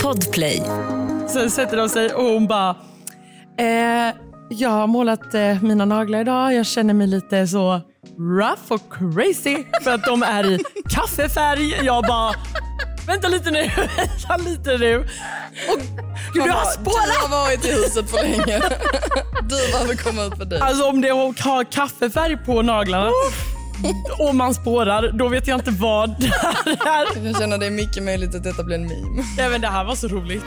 Podplay. Sen sätter de sig och hon bara... jag har målat mina naglar idag. Jag känner mig lite så rough och crazy för att de är i kaffefärg. Jag bara... Vänta lite nu. Och du har spårat. Du har varit i huset för länge. Du behöver komma ut för dig. Alltså om det har kaffefärg på naglarna och man spårar, då vet jag inte vad det är. Jag känner det är mycket möjligt att detta blir en meme. Ja, men det här var så roligt.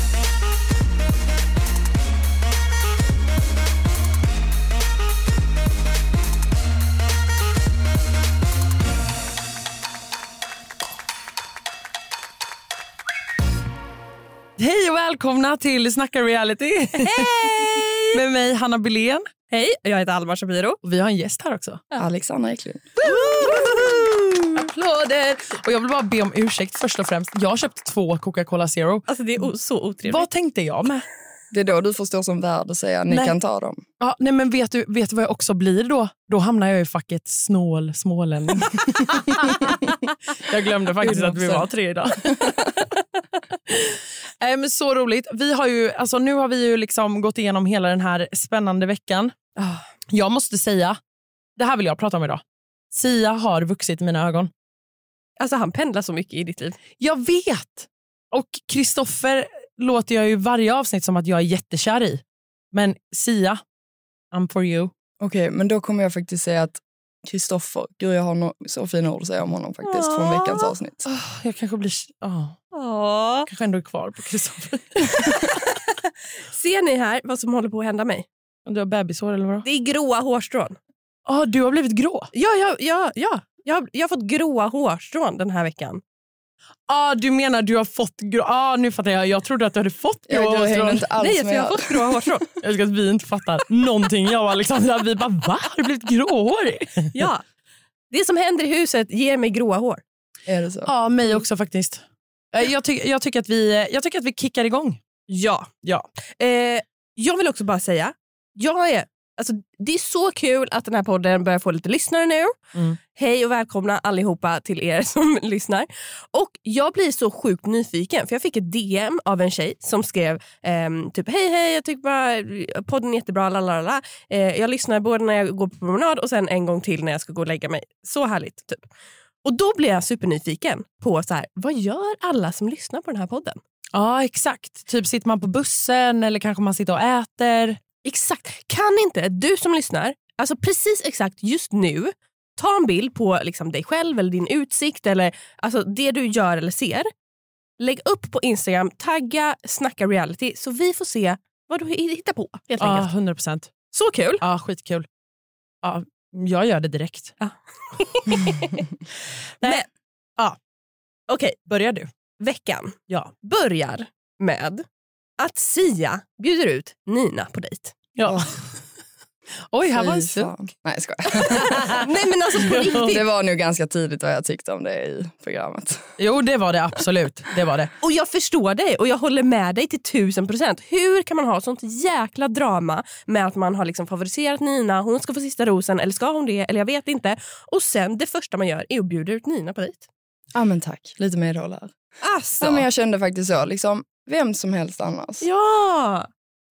Hej och välkomna till Snacka Reality. Hej! Med mig Hanna Bylén. Hej, jag heter Alma Shapiro. Och vi har en gäst här också. Alexandra Eklund. Applåder! Och jag vill bara be om ursäkt först och främst. Jag har köpt 2 Coca-Cola Zero. Alltså det är så otrevligt. Vad tänkte jag med? Det är då du förstår som värd och säga ni kan ta dem. Ja, nej men vet du vad jag också blir då? Då hamnar jag i facket smålänning. Jag glömde faktiskt att vi var 3 idag. Men så roligt. Vi har ju, alltså nu har vi ju liksom gått igenom hela den här spännande veckan. Jag måste säga, det här vill jag prata om idag. Sia har vuxit i mina ögon. Alltså han pendlar så mycket i ditt liv. Jag vet. Och Kristoffer låter jag ju varje avsnitt som att jag är jättekär i. Men Sia, I'm for you. Okej, men då kommer jag faktiskt säga att Kristoffer, gud jag har så fina ord att säga om honom faktiskt från veckans avsnitt. Jag kanske blir... kanske ändå är kvar på Kristoffer. Ser ni här vad som håller på att hända mig? Du har bebishår eller vad? Det är gråa hårstrån. Du har blivit grå? Ja. Jag har fått gråa hårstrån den här veckan. Du menar du har fått grå... nu fattar jag. Jag trodde att du hade fått grå hårstrån. Inte alls. Nej, jag har fått gråa hårstrån. Jag ska att vi inte fattar någonting. Jag och Alexandra, vi bara, va? Har du blivit gråhårig? Ja. Det som händer i huset ger mig gråa hår. Är det så? Ja, mig också faktiskt. Jag tycker att vi kickar igång. Ja. Jag vill också bara säga, det är så kul att den här podden börjar få lite lyssnare nu. Hej och välkomna allihopa till er som lyssnar. Och jag blir så sjukt nyfiken, för jag fick ett DM av en tjej som skrev typ hej, jag tycker bara podden är jättebra, lalala. Jag lyssnar både när jag går på promenad och sen en gång till när jag ska gå och lägga mig. Så härligt typ. Och då blir jag supernyfiken på så här, vad gör alla som lyssnar på den här podden? Ja, exakt. Typ sitter man på bussen eller kanske man sitter och äter. Exakt. Kan inte du som lyssnar, alltså precis exakt just nu, ta en bild på liksom dig själv eller din utsikt eller alltså det du gör eller ser. Lägg upp på Instagram, tagga Snacka Reality så vi får se vad du hittar på. Helt enkelt. 100%. Så kul. Ja, skitkul. Ja, jag gör det direkt. Ja. Men, okej, börjar du? Veckan börjar med att Sia bjuder ut Nina på dejt. Ja. Oj, här var en suck. Nej, jag skojar. Nej, men alltså på riktigt. Det var nog ganska tidigt vad jag tyckte om det i programmet. Jo, det var det absolut. Det var det. Och jag förstår dig och jag håller med dig till 1000%. Hur kan man ha sånt jäkla drama med att man har liksom favoriserat Nina, hon ska få sista rosen, eller ska hon det, eller jag vet inte. Och sen det första man gör är att bjuda ut Nina på dejt. Ja, men tack. Lite medhåll här. Alltså. Ja, men jag kände faktiskt så, liksom, vem som helst annars. Ja,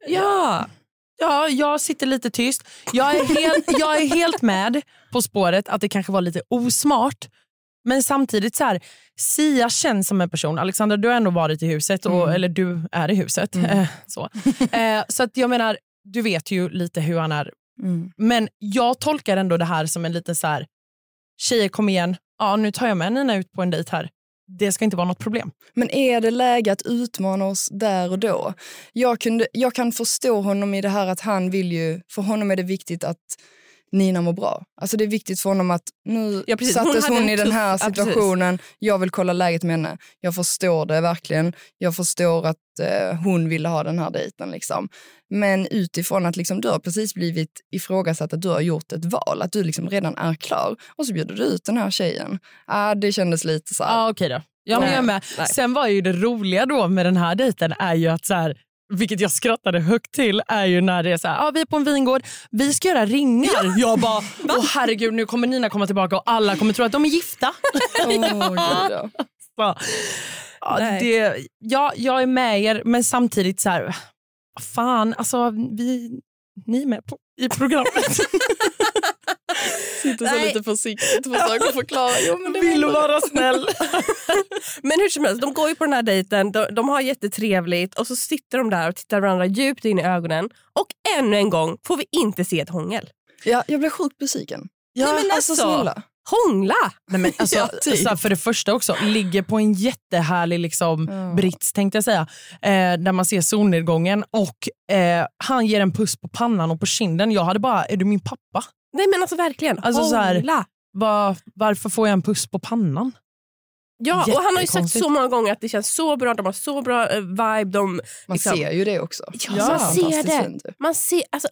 jag sitter lite tyst. Jag är helt med på spåret att det kanske var lite osmart. Men samtidigt så här, Sia känns som en person. Alexandra, du har ändå varit i huset. Eller du är i huset. Så att jag menar, du vet ju lite hur han är. Men jag tolkar ändå det här som en liten så här, tjejer kom igen. Ja, nu tar jag med Nina ut på en dejt här. Det ska inte vara något problem. Men är det läge att utmana oss där och då? Jag kan förstå honom i det här att han vill ju... För honom är det viktigt att Nina mår bra. Alltså det är viktigt för honom att nu sattes hon i den här situationen. Jag vill kolla läget med henne. Jag förstår det verkligen. Jag förstår att hon ville ha den här dejten liksom. Men utifrån att liksom, du har precis blivit ifrågasatt att du har gjort ett val. Att du liksom redan är klar. Och så bjuder du ut den här tjejen. Det kändes lite så här. Okej då. Ja, men jag med. Sen var ju det roliga då med den här dejten är ju att så här, vilket jag skrattade högt till, är ju när det är så här, vi är på en vingård, vi ska göra ringar. Ja. Jag bara, herregud, nu kommer Nina komma tillbaka och alla kommer tro att de är gifta. Jag är med er, men samtidigt så här, fan, alltså ni är med i programmet. Sitter så lite försiktigt och försöker förklara. Jo, men det vill vara snäll. Men hur som helst, de går ju på den här dejten, de har jättetrevligt och så sitter de där och tittar varandra djupt in i ögonen och ännu en gång får vi inte se ett hångel. Ja, jag blev sjukt besviken. Ja, nej, men alltså snälla. Hångla! Nej, men alltså, så för det första också, ligger på en jättehärlig liksom, brits, tänkte jag säga, där man ser solnedgången och han ger en puss på pannan och på kinden. Jag hade bara, är du min pappa? Nej men alltså verkligen, alltså, hångla! Så här, varför får jag en puss på pannan? Ja, och han har ju sagt så många gånger att det känns så bra, de har så bra vibe. Man liksom, ser ju det också. Ja, man ser det. Man ser, alltså...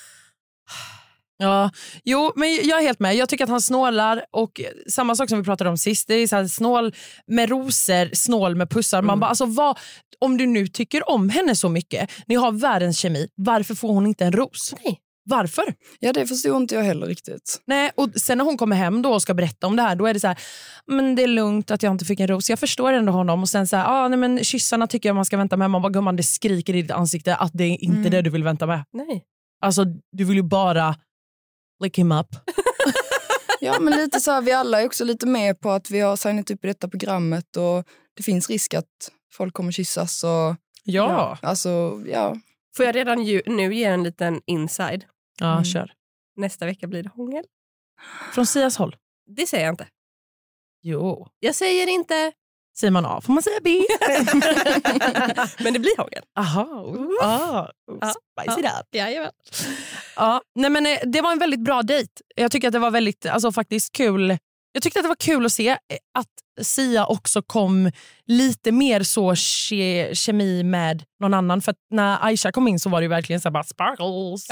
Ja, jo, men jag är helt med. Jag tycker att han snålar och samma sak som vi pratade om sist, det är så här, snål med rosor, snål med pussar. Man bara, alltså om du nu tycker om henne så mycket, ni har världens kemi, varför får hon inte en ros? Nej. Varför? Ja, det förstår inte jag heller riktigt. Nej, och sen när hon kommer hem då och ska berätta om det här, då är det så här, men det är lugnt att jag inte fick en ros. Jag förstår ändå honom. Och sen så här, nej men kyssarna tycker jag man ska vänta med. Man bara, gumman, det skriker i ditt ansikte att det är inte det du vill vänta med. Nej. Alltså, du vill ju bara lick him up. Ja, men lite så här, vi alla är också lite med på att vi har signat upp i detta programmet och det finns risk att folk kommer kyssas och alltså, ja. Får jag redan nu ge en liten inside? Ja, kör. Nästa vecka blir det hångel. Från Sias håll? Det säger jag inte. Jo. Jag säger inte. Säger man A får man säga B. Men det blir hångel. Aha. Spice it up. Jajamän. Ja, nej men det var en väldigt bra dejt. Jag tycker att det var väldigt, alltså faktiskt kul. Jag tyckte att det var kul att se att Sia också kom lite mer så kemi med någon annan. För att när Aisha kom in så var det ju verkligen så här bara sparkles.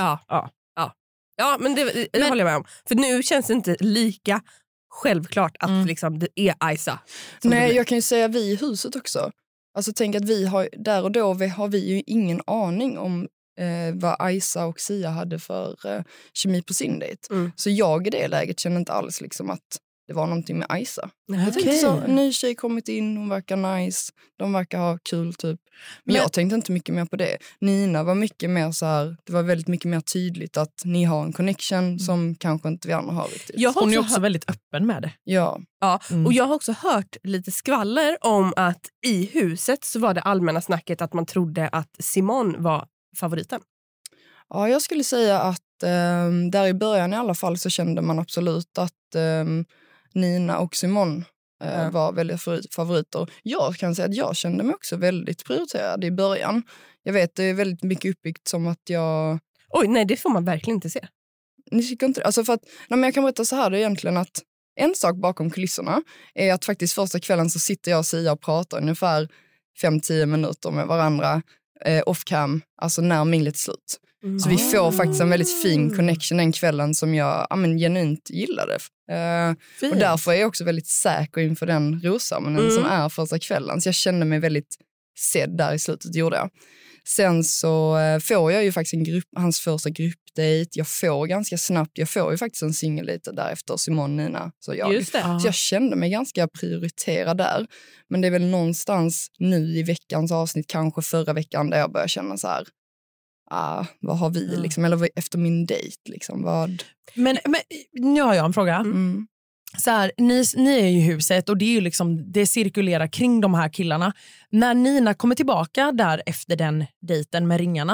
Ja, men det håller jag med om. För nu känns det inte lika självklart att liksom, det är Aisha. Nej, jag kan ju säga vi i huset också. Alltså tänk att vi har, där och då har vi ju ingen aning om vad Aisha och Sia hade för kemi på sin dejt. Så jag i det läget känner inte alls liksom att det var någonting med Aisha. Jag tänkte så, en ny tjej kommit in, hon verkar nice, de verkar ha kul typ. Men jag tänkte inte mycket mer på det. Nina var mycket mer så här, det var väldigt mycket mer tydligt att ni har en connection som kanske inte vi andra har riktigt. Hon är också väldigt öppen med det. Ja. Och jag har också hört lite skvaller om att i huset så var det allmänna snacket att man trodde att Simon var favoriten. Ja, jag skulle säga att där i början i alla fall så kände man absolut att Nina och Simon var väldigt favoriter. Jag kan säga att jag kände mig också väldigt prioriterad i början. Jag vet, det är väldigt mycket uppbyggt som att jag... Oj, nej, det får man verkligen inte se. Ni tycker inte... Alltså för att, men jag kan berätta så här då egentligen att en sak bakom kulisserna är att faktiskt första kvällen så sitter jag och Sia och pratar ungefär 5-10 minuter med varandra off-cam, alltså när minglet är slut. Så vi får faktiskt en väldigt fin connection den kvällen som jag genuint gillade. Och därför är jag också väldigt säker inför den rosceremonin som är första kvällen. Så jag kände mig väldigt sedd där i slutet, gjorde jag. Sen så får jag ju faktiskt hans första gruppdate. Jag får ganska snabbt, jag får ju faktiskt en singeldejt därefter, Simon, Nina. Så jag kände mig ganska prioriterad där. Men det är väl någonstans nu i veckans avsnitt, kanske förra veckan, där jag börjar känna så här, vad har vi liksom, eller efter min dejt liksom, vad... Men nu har jag en fråga. Så här, ni är ju i huset och det är ju liksom, det cirkulerar kring de här killarna. När Nina kommer tillbaka där efter den dejten med ringarna,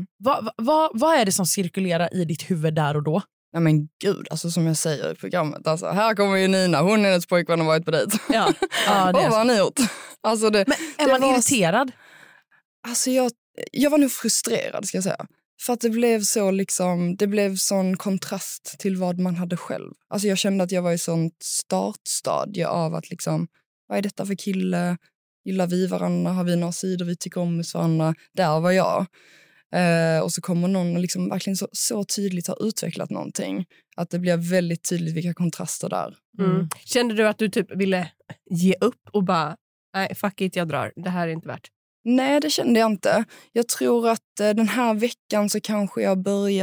vad är det som cirkulerar i ditt huvud där och då? Nej men gud, alltså som jag säger i programmet, alltså, här kommer ju Nina, hon är hennes pojkvän och varit på dejt. Ja, vad har ni gjort? Alltså men är man irriterad? Alltså jag var nog frustrerad, ska jag säga. För att det blev så liksom, det blev sån kontrast till vad man hade själv. Alltså jag kände att jag var i sånt startstadie av att liksom, vad är detta för kille? Gillar vi varandra? Har vi några sidor vi tycker om hos varandra? Där var jag. Och så kommer någon och liksom verkligen så tydligt har utvecklat någonting. Att det blev väldigt tydligt vilka kontraster där. Kände du att du typ ville ge upp och bara, nej fuck it, jag drar. Det här är inte värt. Nej, det kände jag inte. Jag tror att den här veckan så kanske jag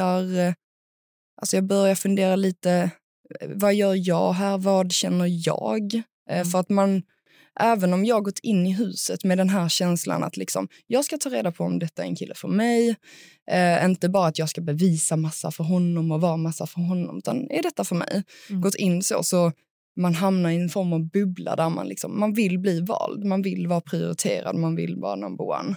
börjar fundera lite, vad gör jag här? Vad känner jag? För att även om jag gått in i huset med den här känslan att liksom, jag ska ta reda på om detta är en kille för mig. Inte bara att jag ska bevisa massa för honom och vara massa för honom, utan är detta för mig? Gått in så man hamnar i en form av bubbla där man vill bli vald, man vill vara prioriterad, man vill vara number one.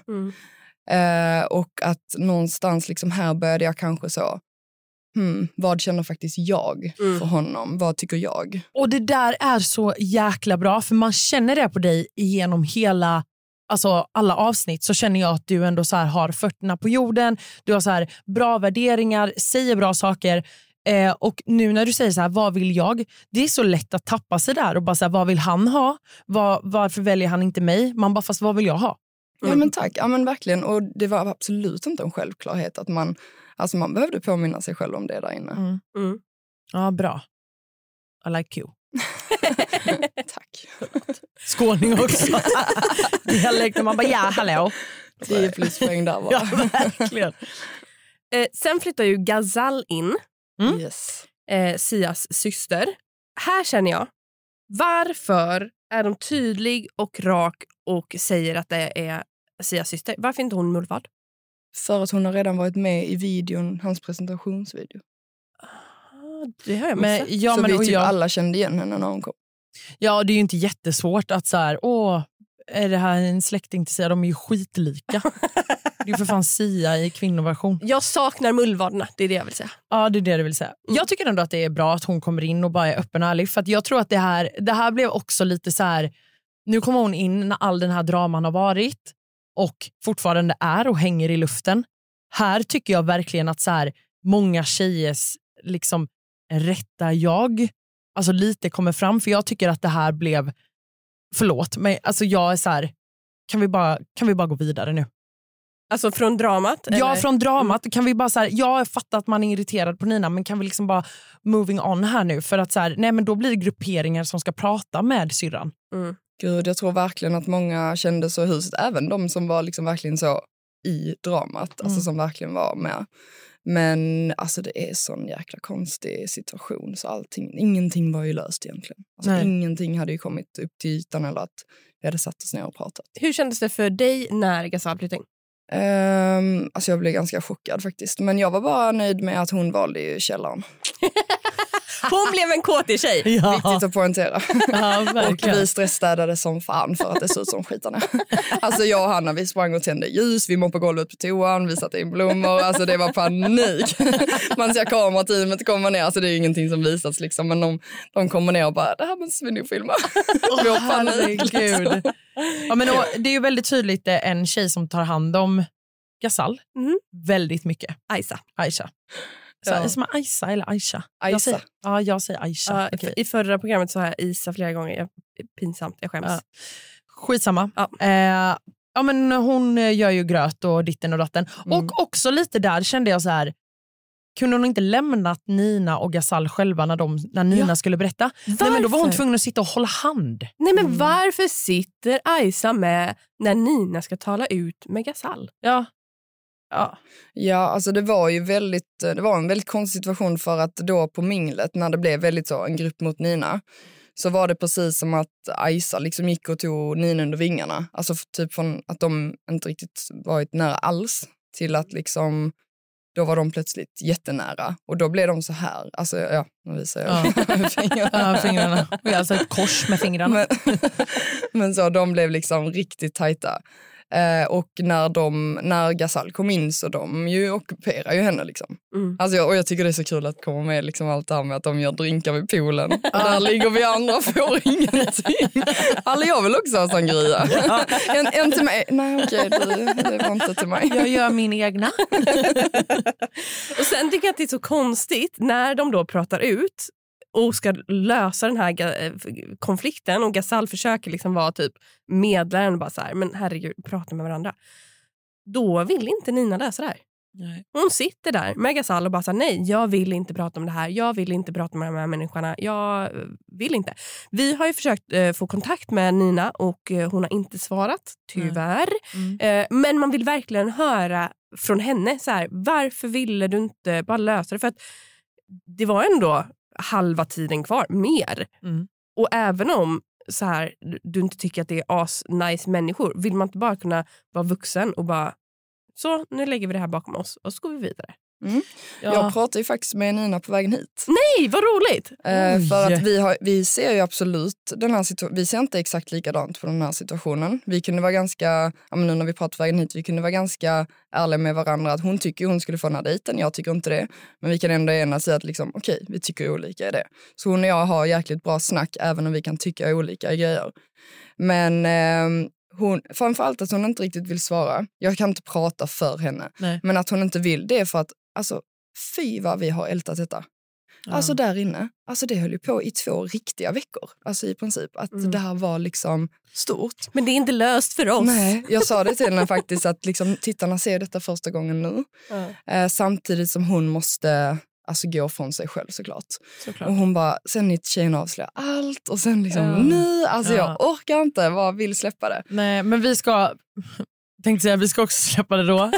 Och att någonstans liksom här började jag kanske så, vad känner faktiskt jag för honom? Vad tycker jag? Och det där är så jäkla bra, för man känner det på dig genom hela, alltså alla avsnitt, så känner jag att du ändå så här har fötterna på jorden, du har så här bra värderingar, säger bra saker. Och nu när du säger så här, vad vill jag? Det är så lätt att tappa sig där och bara så här, vad vill han ha? Varför väljer han inte mig? Man bara, fast vad vill jag ha? Ja men tack, ja men verkligen. Och det var absolut inte en självklarhet att man behövde påminna sig själv om det där inne. Ja, bra. I like you. Tack. Skåning också. Dialekten, man bara, ja, hallå. 10 pluspoäng där var. Ja, verkligen. Sen flyttar ju Ghazal in. Yes. Sias syster. Här känner jag, varför är de tydlig och rak och säger att det är Sias syster? Varför inte hon Mullvad? För att hon har redan varit med i videon, hans presentationsvideo. Det har jag missat. Så vi alla kände igen henne när hon kom. Ja, det är ju inte jättesvårt att så här, är det här en släkting till Sia? De är ju skitlika. Det är ju för fan Sia i kvinnoversion. Jag saknar mullvaderna, det är det jag vill säga. Ja, det är det du vill säga. Jag tycker ändå att det är bra att hon kommer in och bara är öppen och ärlig. För att jag tror att det här blev också lite så här. Nu kommer hon in när all den här draman har varit och fortfarande är och hänger i luften. Här tycker jag verkligen att så här, många tjejers liksom rätta jag, alltså lite kommer fram. För jag tycker att det här blev, förlåt, men alltså jag är så här, kan vi bara gå vidare nu? Alltså från dramat? Ja, eller? Från dramat. Kan vi bara så här, jag fattar att man är irriterad på Nina, men kan vi liksom bara moving on här nu? För att så här, nej men då blir det grupperingar som ska prata med syrran. Gud, jag tror verkligen att många kände så i huset, även de som var liksom verkligen så i dramat, alltså som verkligen var med. Men alltså det är sån jäkla konstig situation, så ingenting var ju löst egentligen. Alltså ingenting hade ju kommit upp till ytan eller att vi hade satt oss ner och pratat. Hur kändes det för dig när Ghazal flyttade in? Alltså jag blev ganska chockad faktiskt. Men jag var bara nöjd med att hon valde ju källaren. Hon blev en kåtig-tjej. Ja. Viktigt att poängtera. Ja, och vi stressstädade som fan för att det såg ut som skitarna. Alltså jag och Hanna, vi sprang och tände ljus, vi moppade golvet på toan, vi satte in blommor. Alltså det var panik. Man ser kamerateamet komma ner, alltså det är ingenting som visats liksom. Men de kommer ner och bara, det här måste vi nog filma. Vi har panik liksom. Ja, men det är ju väldigt tydligt en tjej som tar hand om Ghazal. Väldigt mycket. Aisha. Så, som Aisha eller Aisha? Jag säger Aisha. Okay. I förra programmet så har jag Isa flera gånger. Pinsamt, jag skäms. Skitsamma. Ja, men hon gör ju gröt och ditten och datten. Och också lite där kände jag så här, kunde hon inte lämnat Nina och Ghazal själva när Nina skulle berätta? Nej, men då var hon tvungen att sitta och hålla hand. Nej, men varför sitter Aisha med när Nina ska tala ut med Ghazal? Ja, alltså det var en väldigt konstig situation, för att då på minglet när det blev väldigt så en grupp mot Nina, så var det precis som att Aisha liksom gick och tog Nina under vingarna. Alltså typ från att de inte riktigt varit nära alls till att liksom då var de plötsligt jättenära. Och då blev de så här. Alltså nu visar jag fingrarna. Fingrarna. Alltså ett kors med fingrarna. Men så de blev liksom riktigt tajta. Och när Ghazal kom in så de ju ockuperar ju henne liksom. Alltså jag tycker det är så kul att komma med liksom allt det här med att de gör drinkar vid poolen. Och där ligger vi andra och får ingenting. Alltså jag vill också ha sangria. En till mig. Nej okej, det var inte till mig. Jag gör min egna. Och sen tycker jag att det är så konstigt när de då pratar ut och ska lösa den här konflikten och Ghazal försöker liksom vara typ medlaren och bara så här, men herregud, prata med varandra. Då vill inte Nina lösa det här. Nej. Hon sitter där med Ghazal och bara så här, nej, jag vill inte prata om det här. Jag vill inte prata med de här människorna. Jag vill inte. Vi har ju försökt få kontakt med Nina och hon har inte svarat, tyvärr. Men man vill verkligen höra från henne så här, varför ville du inte bara lösa det? För att det var ändå halva tiden kvar, mer. Och även om så här, du inte tycker att det är as-nice människor? Vill man inte bara kunna vara vuxen och bara, så nu lägger vi det här bakom oss och så går vi vidare? Jag pratade ju faktiskt med Nina på vägen hit. Nej, vad roligt! För att vi ser ju absolut den här situationen. Vi ser inte exakt likadant på den här situationen. Vi kunde vara ganska, nu när vi pratade på vägen hit, vi kunde vara ganska ärliga med varandra att hon tycker hon skulle få den här dejten, jag tycker inte det. Men vi kan ändå enas i att liksom, okej, vi tycker olika i det. Så hon och jag har jäkligt bra snack även om vi kan tycka olika grejer. Men hon, framförallt att hon inte riktigt vill svara. Jag kan inte prata för henne. Nej. Men att hon inte vill, det är för att alltså, fy vad vi har ältat detta. Alltså där inne, alltså det höll ju på i 2 riktiga veckor. Alltså i princip, att det här var liksom stort. Men det är inte löst för oss. Nej, jag sa det till henne faktiskt att liksom, tittarna ser detta första gången nu. Samtidigt som hon måste alltså gå från sig själv såklart. Och hon bara, sen ni tjejen avslöjar allt och sen liksom, nej, alltså jag orkar inte, vad vill släppa det. Nej, men vi ska också släppa det då.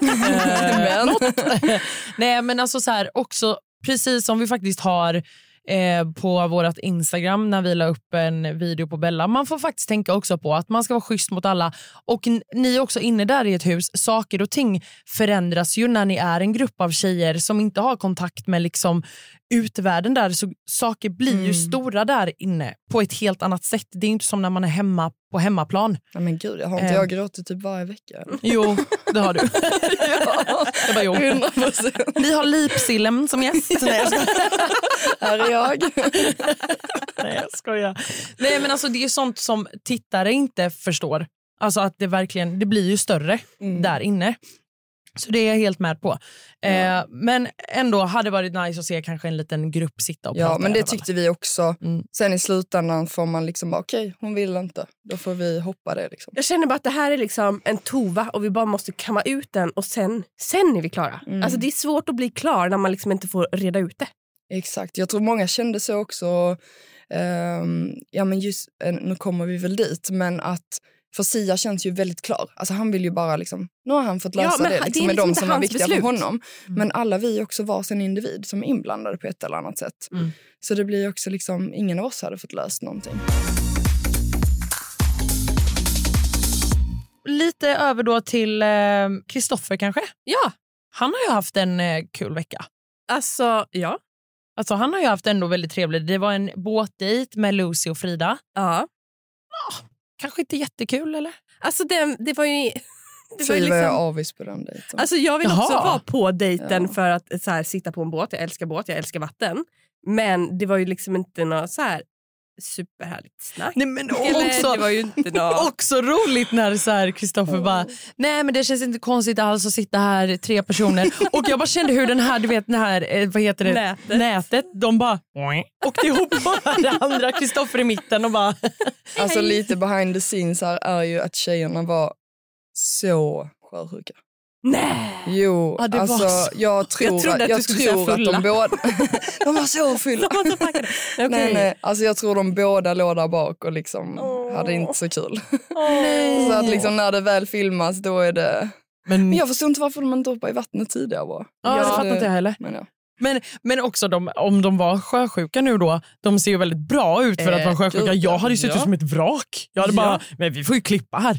Nej, men alltså så här, också precis som vi faktiskt har på vårt Instagram när vi la upp en video på Bella. Man får faktiskt tänka också på att man ska vara schysst mot alla. Och ni är också inne där i ett hus. Saker och ting förändras ju när ni är en grupp av tjejer som inte har kontakt med liksom utvärlden där. Så saker blir ju stora där inne på ett helt annat sätt. Det är inte som när man är hemma på hemmaplan. Ja, men gud, jag har inte jag gråtit typ varje vecka. Jo, det har du. Jag bara, jo. 100%. Vi har Lipsilem som gäst. Nej, jag här är jag. Nej, jag skojar. Nej, men alltså det är sånt som tittare inte förstår. Alltså att det verkligen, det blir ju större där inne. Så det är jag helt med på. Men ändå hade det varit nice att se kanske en liten grupp sitta och prata. Ja, men det tyckte vi också. Sen i slutändan får man liksom bara, okej, hon vill inte. Då får vi hoppa det liksom. Jag känner bara att det här är liksom en tova och vi bara måste kamma ut den och sen är vi klara. Alltså det är svårt att bli klar när man liksom inte får reda ut det. Exakt, jag tror många kände så också. Ja, men just, nu kommer vi väl dit, men att för Sia känns ju väldigt klar. Alltså han vill ju bara liksom, nu har han fått lösa det liksom, med de som var viktiga för honom. Men alla vi också var sin individ som är inblandade på ett eller annat sätt. Så det blir också liksom, ingen av oss hade fått löst någonting. Lite över då till Kristoffer kanske? Ja. Han har ju haft en kul vecka. Alltså, ja. Alltså han har ju haft ändå väldigt trevligt. Det var en båtdejt med Lucy och Frida. Ja. Kanske inte jättekul, eller? Alltså det var ju... Det var ju liksom... jag avis på den dejten. Alltså jag vill också vara på dejten för att så här, sitta på en båt. Jag älskar vatten. Men det var ju liksom inte något så här superhärligt snack. Nej, men också, det var ju inte något... också roligt när så här Kristoffer bara, nej men det känns inte konstigt alls att sitta här 3 personer. Och jag bara kände hur den här, du vet den här, vad heter det? Nätet. De bara åkte ihop bara det andra Kristoffer i mitten och bara... Alltså lite behind the scenes här är ju att tjejerna var så sjösjuka. Nej. Jo, ja, alltså jag tror att de båda de var så fulla. Okay. Nej, alltså jag tror de båda låg där bak och liksom hade inte så kul. Så att liksom när det väl filmas då är det. Men jag förstår inte varför de inte hoppade i vattnet tidigare bara. Ja, det fattar inte jag heller. Men också om de var sjösjuka nu då, de ser ju väldigt bra ut för att vara sjösjuka. Jag hade ju sett ut som ett vrak. Jag hade bara, men vi får ju klippa här.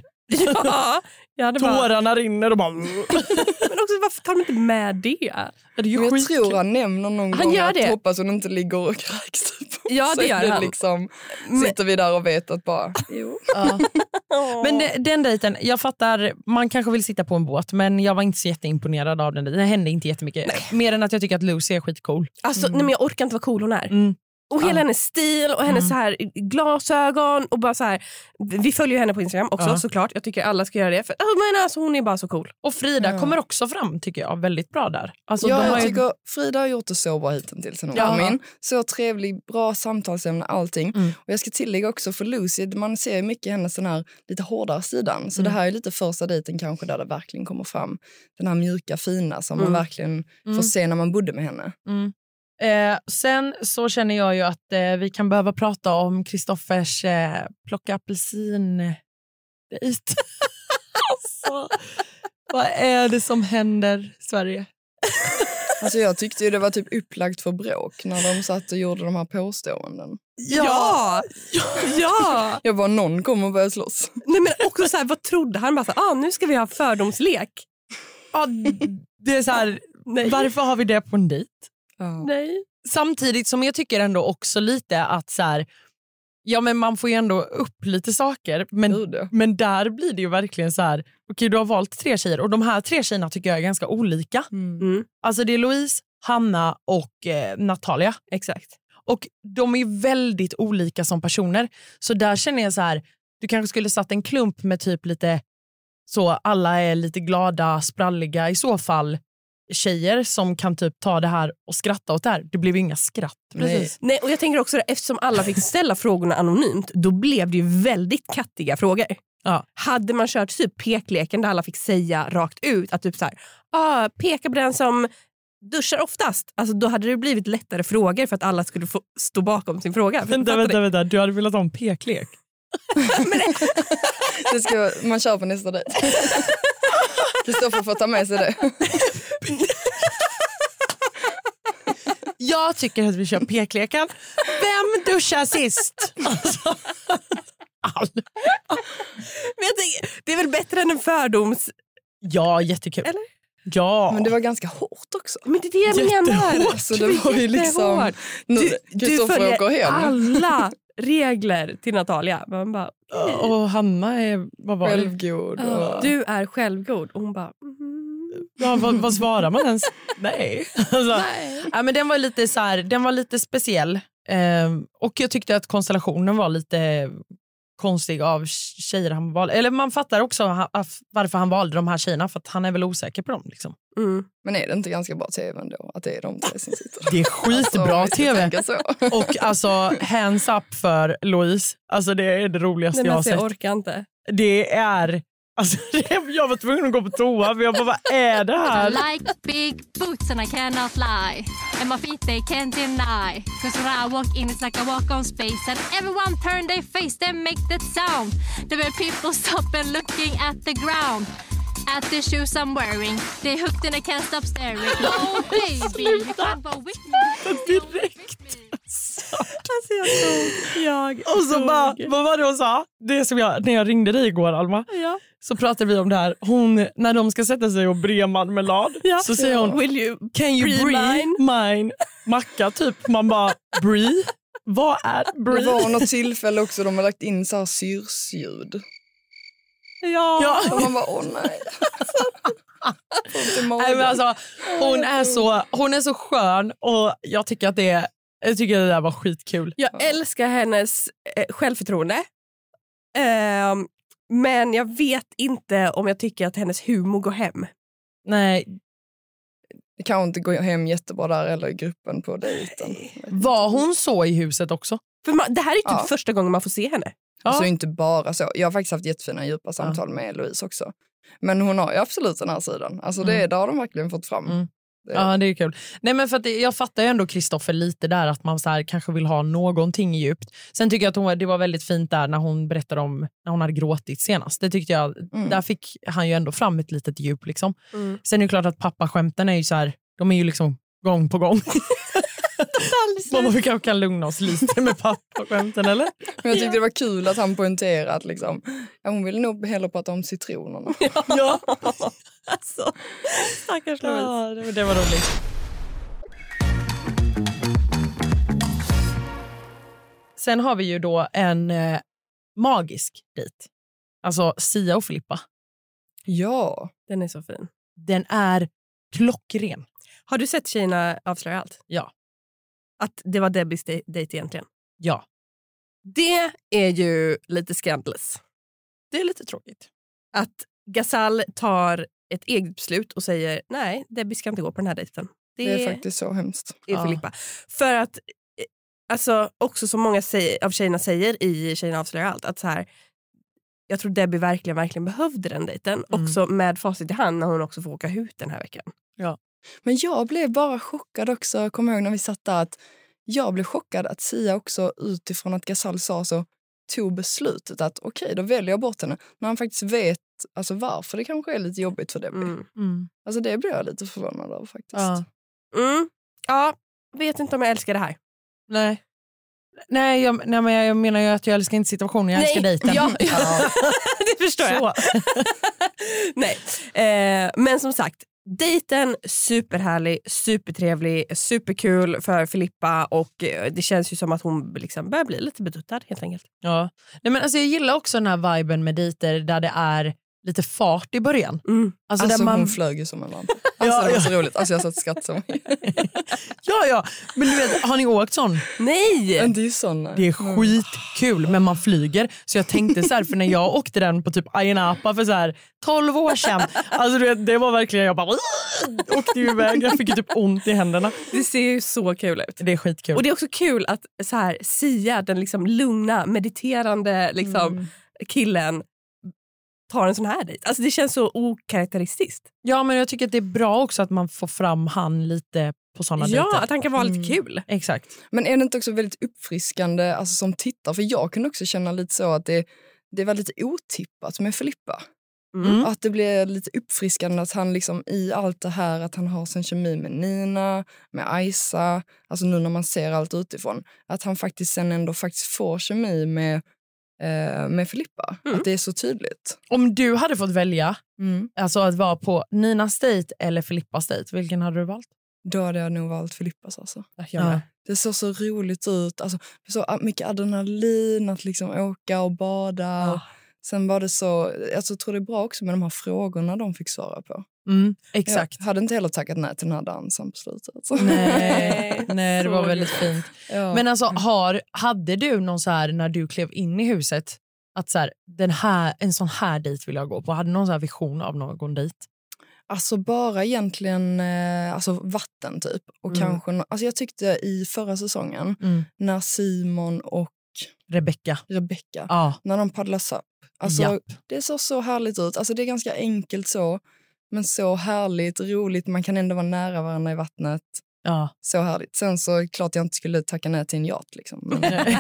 Ja, tårarna rinner och bara... Men också varför tar de inte med det? Det är ju jag tror han nämner någon gång att hoppas hon inte ligger och kräks typ. Ja, det gör han. Liksom, sitter vi där och vet att bara... Jo. Ja. Men den dejten, jag fattar, man kanske vill sitta på en båt, men jag var inte så jätteimponerad av den. Det hände inte jättemycket. Nej. Mer än att jag tycker att Lucy är skitcool. Alltså, nej, men jag orkar inte vad cool hon är. Och hela hennes stil och hennes så här glasögon och bara så här, vi följer ju henne på Instagram också såklart. Jag tycker alla ska göra det för men alltså, hon är bara så cool. Och Frida kommer också fram tycker jag väldigt bra där. Alltså, jag tycker Frida har gjort det så bra hittills sen hon kom in. Så trevlig, bra samtalsämne, allting. Och jag ska tillägga också för Lucy, man ser ju mycket hennes den här lite hårdare sidan. Så det här är lite första dejten kanske där det verkligen kommer fram den här mjuka fina som man verkligen får se när man bodde med henne. Sen så känner jag ju att vi kan behöva prata om Kristoffers plocka apelsin-dejt. Alltså, vad är det som händer Sverige? Alltså jag tyckte ju det var typ upplagt för bråk när de satt och gjorde de här påståenden. Ja! Jag bara, någon kommer och börja slåss. Nej, men också så här, vad trodde han? Bara så här, nu ska vi ha fördomslek. Ja, det är så här, varför har vi det på en dejt? Nej. Samtidigt som jag tycker ändå också lite att så här, ja men man får ju ändå upp lite saker, men där blir det ju verkligen så här, okej, du har valt 3 tjejer och de här 3 tjejerna tycker jag är ganska olika. Alltså det är Louise, Hanna och Natalia. Exakt. Och de är ju väldigt olika som personer, så där känner jag så här, du kanske skulle satt en klump med typ lite så alla är lite glada, spralliga, i så fall tjejer som kan typ ta det här och skratta åt det här. Det blev inga skratt. Precis. Nej, och jag tänker också att eftersom alla fick ställa frågorna anonymt, då blev det ju väldigt kattiga frågor. Ja. Hade man kört typ pekleken där alla fick säga rakt ut att typ så här, peka på den som duschar oftast. Alltså då hade det blivit lättare frågor för att alla skulle få stå bakom sin fråga. Vänta. Du hade velat ha en peklek. Det ska man köra på nästa dejt. Kristoffer får ta med sig det. Jag tycker att vi kör pekleken. Vem duschar sist? Alltså, men jag tänker, det är väl bättre än en fördoms... Ja, jättekul. Eller? Ja. Men det var ganska hårt också. Men det är det jag menar. Så det var ju liksom... Du följer alla regler till Natalia. Man bara, och Hanna är... Vad var självgod. Och... Du är självgod. Och hon bara... Ja, vad svarar man ens? Nej. Alltså, nej. Ja, men den var lite så här, den var lite speciell. Och jag tyckte att konstellationen var lite konstig av tjejer han valde. Eller man fattar också varför han valde de här tjejerna, för att han är väl osäker på dem liksom. Men är det inte ganska bra tv ändå att det är de 3 som sitter? Det är skitbra alltså, tv. Och alltså hands up för Louise. Alltså det är det roligaste jag har sett. Jag orkar inte. Det är alltså, jag var tvungen att gå på toa för jag bara, vad är det här? I like big boots and I cannot lie. And my feet they can't deny. Cause when I walk in it's like I walk on space. And everyone turn their face, they make that sound. The way people stop and looking at the ground. At the shoes I'm wearing. They hooked and I can't stop staring. Oh baby, you can't go with me. Direkt. Alltså jag och så bara, vad var det hon sa? Det som när jag ringde dig igår, Alma. Ja. Så pratade vi om det här. Hon, när de ska sätta sig och bre marmelad, så säger hon, Will you can you brie mine? Macka typ. Man bara, brie? Vad är brie? Det var något tillfälle också de har lagt in så här syrsljud. Ja. Och man bara, åh nej. Nej, men alltså, hon är så skön och jag tycker att det där var skitkul. Jag älskar hennes självförtroende. Men jag vet inte om jag tycker att hennes humor går hem. Nej. Det kan inte gå hem jättebra där eller i gruppen på dejten. Var hon så i huset också? För det här är typ första gången man får se henne. Alltså inte bara så. Jag har faktiskt haft jättefina djupa samtal med Louise också. Men hon har ju absolut den här sidan. Alltså det har de verkligen fått fram. Ja, det är kul. Nej, men för att jag fattar ju ändå Kristoffer lite där att man så här kanske vill ha någonting djupt. Sen tycker jag att det var väldigt fint där när hon berättade om när hon hade gråtit senast. Det tyckte jag, där fick han ju ändå fram ett litet djup liksom. Sen är det klart att pappaskämten är ju så här, de är ju liksom gång på gång. Vi kanske kan lugna oss lite med pappaskämten, eller? Men jag tyckte det var kul att han poängterade att liksom, hon ville nog hellre prata om citronerna. Ja. Alltså, stackars Louise. Ja, det var roligt. Sen har vi ju då en magisk dejt. Alltså Sia och Filippa. Ja. Den är så fin. Den är klockren. Har du sett Tjejerna avslöjar allt? Ja. Att det var Debbies dejt egentligen? Ja. Det är ju lite scandalous. Det är lite tråkigt. Att Ghazal tar ett eget beslut och säger nej, Debbie ska inte gå på den här dejten. Det är faktiskt så hemskt. Är Filippa. För att alltså, också som många av tjejerna säger i Tjejerna avslöjar allt, att så här, jag tror Debbie verkligen behövde den dejten. Också med facit i hand när hon också får åka ut den här veckan. Ja. Men jag blev bara chockad också. Kommer ihåg när vi satt där att jag blev chockad att Sia också utifrån att Ghazal sa så tog beslutet att okej, då väljer jag bort henne. När han faktiskt vet alltså varför det kanske är lite jobbigt för Debbie. Alltså det blir jag lite förvånad av faktiskt. Ja. Ja, vet inte om jag älskar det här. Nej, jag menar ju att jag älskar inte situationen, jag älskar dejten. Ja. Det förstår jag. Nej, men som sagt, dejten superhärlig, supertrevlig, superkul för Filippa och det känns ju som att hon liksom börjar bli lite beduttad helt enkelt. Ja. Nej, men alltså jag gillar också den här viben med dejter där det är lite fart i början. Alltså där hon flög ju som en lampa. Alltså det var så roligt. Alltså jag satt skratt som Ja, men du vet, har ni åkt sån? Nej! Men det är ju såna. Det är skitkul, men man flyger. Så jag tänkte så här, för när jag åkte den på typ Ayia Napa för så här 12 år sedan. Alltså du vet, det var verkligen, jag bara åkte ju iväg. Jag fick ju typ ont i händerna. Det ser ju så kul ut. Det är skitkul. Och det är också kul att så här, Sia, den liksom lugna, mediterande liksom, killen, tar en sån här dejt. Alltså det känns så okaraktäristiskt. Ja, men jag tycker att det är bra också att man får fram han lite på såna dejter. Ja, att han kan vara lite kul. Exakt. Men är det inte också väldigt uppfriskande alltså, som tittar? För jag kan också känna lite så att det var lite otippat med Filippa. Att det blir lite uppfriskande att han liksom i allt det här att han har sin kemi med Nina, med Aisa, alltså nu när man ser allt utifrån, att han faktiskt sen ändå faktiskt får kemi med Filippa. Att det är så tydligt. Om du hade fått välja alltså att vara på Ninas dejt eller Filippas dejt, vilken hade du valt? Då hade jag nog valt Filippas alltså. Ja. Det såg så roligt ut. Alltså, det så mycket adrenalin att liksom åka och bada. Och sen var det så, jag tror det är bra också med de här frågorna de fick svara på. Exakt. Jag hade inte heller tackat nej till den här dansen på slutet. Nej, det var väldigt fint. Ja. Men alltså, hade du någon så här när du klev in i huset att så här, en sån här dejt vill jag gå på? Hade du någon så här vision av någon dejt? Alltså bara egentligen alltså vatten typ. Och kanske, alltså jag tyckte i förra säsongen när Simon och Rebecca. När de paddlar SUP. Alltså det såg så härligt ut. Alltså det är ganska enkelt så. Men så härligt, roligt. Man kan ändå vara nära varandra i vattnet. Ja. Så härligt. Sen så klart jag inte skulle tacka nej till en yacht liksom. Men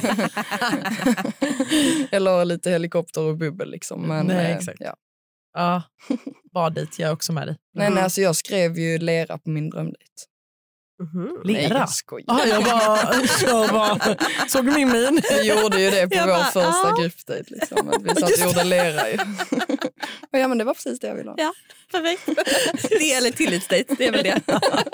eller lite helikopter och bubbel liksom. Men, nej, exakt. Ja, bara dit, jag är också med dig. Nej, alltså jag skrev ju lera på min drömdejt. Lera? Nej, jag skojar. Jag bara såg min min. Vi gjorde ju det på vår första gruppdejt. Liksom. Att vi satt och gjorde lera ju. Och ja, men det var precis det jag ville ha. Ja, perfekt. Det är eller tillitsdejt, det är väl det.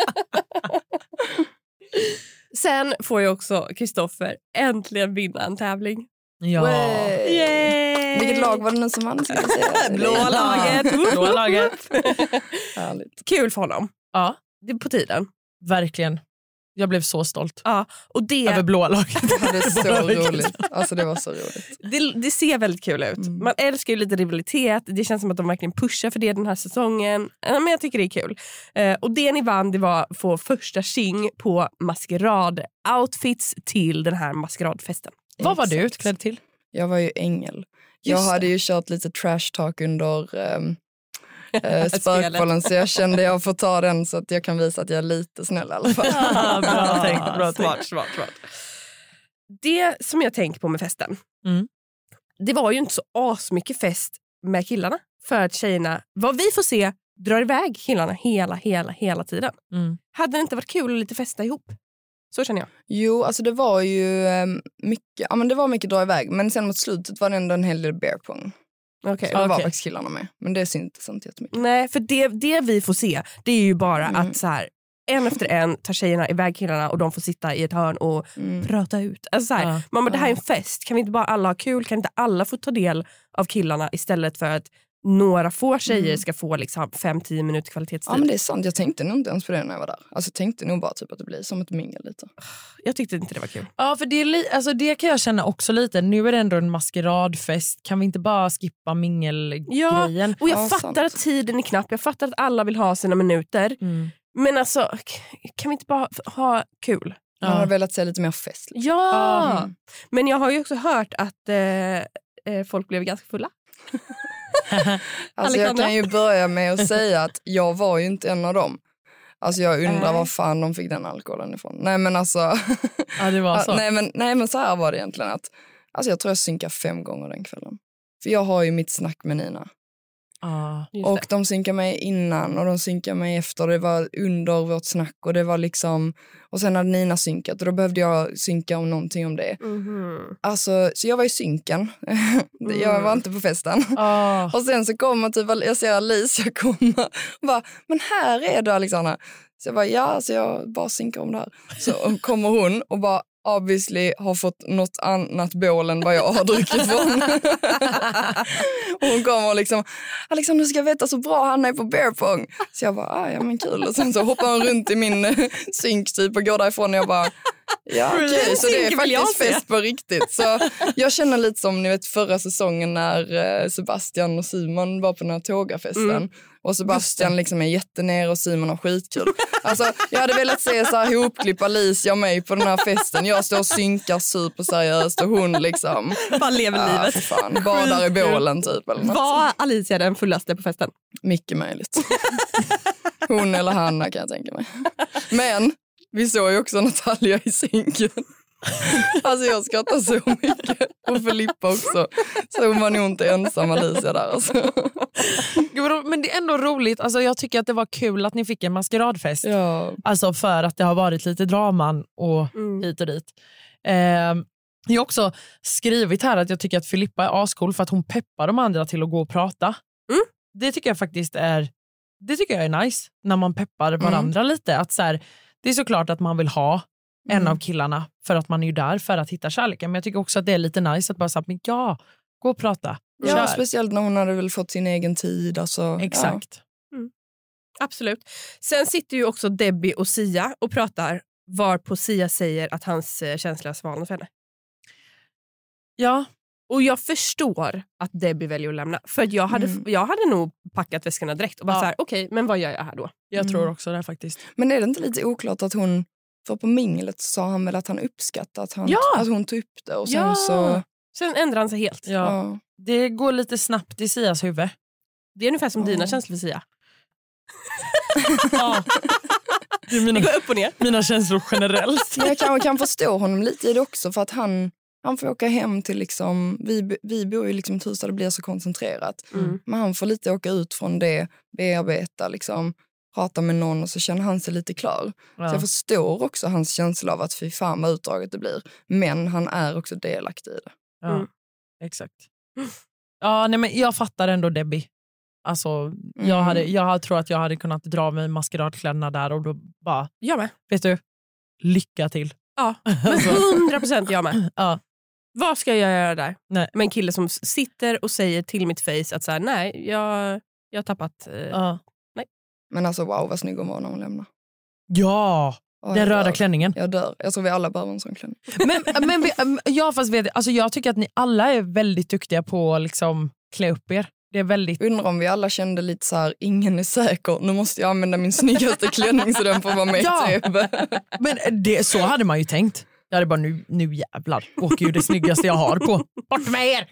Sen får ju också Kristoffer äntligen vinna en tävling. Ja. Yay! Vilket lag var det nu som vann? Blåa laget. Blåa laget. Härligt. Kul för honom. Ja. Det är på tiden. Verkligen. Jag blev så stolt. Ja, och det över blåa laget. Det var så roligt. Alltså det var så roligt. Det ser väldigt kul ut. Man älskar ju lite rivalitet. Det känns som att de verkligen pushar för det den här säsongen. Men jag tycker det är kul. Och det ni vann, det var att få första tjing på maskerad-outfits till den här maskeradfesten. Vad var du utklädd till? Jag var ju ängel. Jag hade ju kört lite trash talk under spökbollen, så jag kände jag får ta den så att jag kan visa att jag är lite snäll i alla fall. Bra tänkt. Smart. Det som jag tänker på med festen, det var ju inte så asmycket fest med killarna, för att tjejerna, vad vi får se, drar iväg killarna hela tiden. Hade det inte varit kul att lite festa ihop? Så känner jag. Jo, alltså det var ju mycket, ja men det var mycket dra iväg, men sen mot slutet var det ändå en hel del bear pong. Okay, så det var faktiskt killarna med, men det syntes inte jättemycket. Nej, för det vi får se, det är ju bara att så här, en efter en tar tjejerna iväg killarna och de får sitta i ett hörn och prata ut. Alltså så här, mamma, det här är en fest. Kan vi inte bara alla ha kul? Kan inte alla få ta del av killarna istället för att några få tjejer ska få liksom 5-10 minuter kvalitetstid? Ja, men det är sant. Jag tänkte nog inte ens på det när jag var där. Alltså jag tänkte nog bara typ att det blir som ett mingel lite. Jag tyckte inte det var kul. Ja, för alltså det kan jag känna också lite. Nu är det ändå en maskeradfest. Kan vi inte bara skippa mingelgrejen? Ja, och jag fattar att tiden är knapp. Jag fattar att alla vill ha sina minuter. Men alltså, kan vi inte bara ha kul? Jag har velat se lite mer fest. Liksom. Ja, men jag har ju också hört att folk blev ganska fulla. Alltså jag kan ju börja med att säga att jag var ju inte en av dem. Alltså jag undrar var fan de fick den alkoholen ifrån. Nej men alltså ja, det var så. nej men så här var det egentligen att alltså jag tror jag synkade 5 gånger den kvällen. För jag har ju mitt snack med Nina. Och de synkade mig innan och de synkade mig efter. Det var under vårt snack och det var liksom... Och sen hade Nina synkat och då behövde jag synka om någonting om det. Alltså, så jag var i synken. Jag var inte på festen. Och sen så kommer typ, jag ser Alicia komma och bara, men här är du Alexandra. Så jag bara, så jag bara synkar om det här. Så kommer hon och bara obviously har fått något annat bål än vad jag har druckit från. Och hon kommer och liksom, Alexander, du ska veta så bra han är på beer pong. Så jag bara, ja men kul. Och sen så hoppar hon runt i min synk typ och går därifrån och jag bara, ja okej, så det är faktiskt fest på riktigt. Så jag känner lite som ni vet förra säsongen när Sebastian och Simon var på den här tågafesten. Och Sebastian liksom är jättener och Simon har skitkul. Alltså, jag hade velat se så här ihopklippa Alicia och mig på den här festen. Jag står och synkar superseriöst och hon liksom... Bara lever livet. Fan, badar i bålen typ. Eller något. Var Alicia den fullaste på festen? Mycket möjligt. Hon eller Hanna kan jag tänka mig. Men vi såg ju också Natalia i synken. Alltså jag skrattar så mycket. Och Filippa också. Så hon var nog inte ensam Alicia där alltså. Men det är ändå roligt. Alltså jag tycker att det var kul att ni fick en maskeradfest. Ja. Alltså för att det har varit lite draman och hit och dit. Jag har också skrivit här att jag tycker att Filippa är ascool för att hon peppar de andra till att gå och prata. Det tycker jag faktiskt är... Det tycker jag är nice. När man peppar varandra lite. Att så här, det är såklart att man vill ha en av killarna för att man är ju där för att hitta kärleken. Men jag tycker också att det är lite nice att bara säga, gå och prata. Ja, speciellt när hon hade väl fått sin egen tid. Alltså, exakt. Ja. Absolut. Sen sitter ju också Debbie och Sia och pratar varpå Sia säger att hans känsla svalnat för henne. Ja. Och jag förstår att Debbie väljer att lämna. För jag hade nog packat väskorna direkt och bara så här, okej, men vad gör jag här då? Jag tror också det faktiskt. Men är det inte lite oklart att hon, för på minglet sa han väl att han uppskattar att hon tog upp det och sen så... Sen ändrar han sig helt. Ja. Det går lite snabbt i Sias huvud. Det är ungefär som dina känslor för Sia. Ja. Det går upp och ner. Mina känslor generellt. Men jag kan förstå honom lite i det också för att han får åka hem till liksom, vi bor ju liksom i ett hus där det blir så koncentrerat. Men han får lite åka ut från det, bearbeta liksom, prata med någon och så känner han sig lite klar. Så jag förstår också hans känsla av att fy fan vad utdraget det blir. Men han är också delaktig i det. Ja, exakt. Ja, nej, men jag fattar ändå Debbie. Alltså, jag tror att jag hade kunnat dra mig maskeradkläderna där och då bara... Jag med. Vet du, lycka till. Ja, men 100% jag med. Ja. Vad ska jag göra där? Nej. Med en kille som sitter och säger till mitt face att så här, nej, jag har tappat... Nej. Men alltså wow, vad snygg hon var när hon lämnar. Ja, den röda klänningen. Jag dör. Jag tror vi alla behöver en sån klänning. Jag tycker att ni alla är väldigt duktiga på att liksom klä upp er. Det är väldigt... Undrar om vi alla kände lite så här, ingen är säker. Nu måste jag använda min snyggaste klänning så den får vara med i TV. Men så hade man ju tänkt. Jag hade bara, nu jävlar, åker ju det snyggaste jag har på. Bort med er!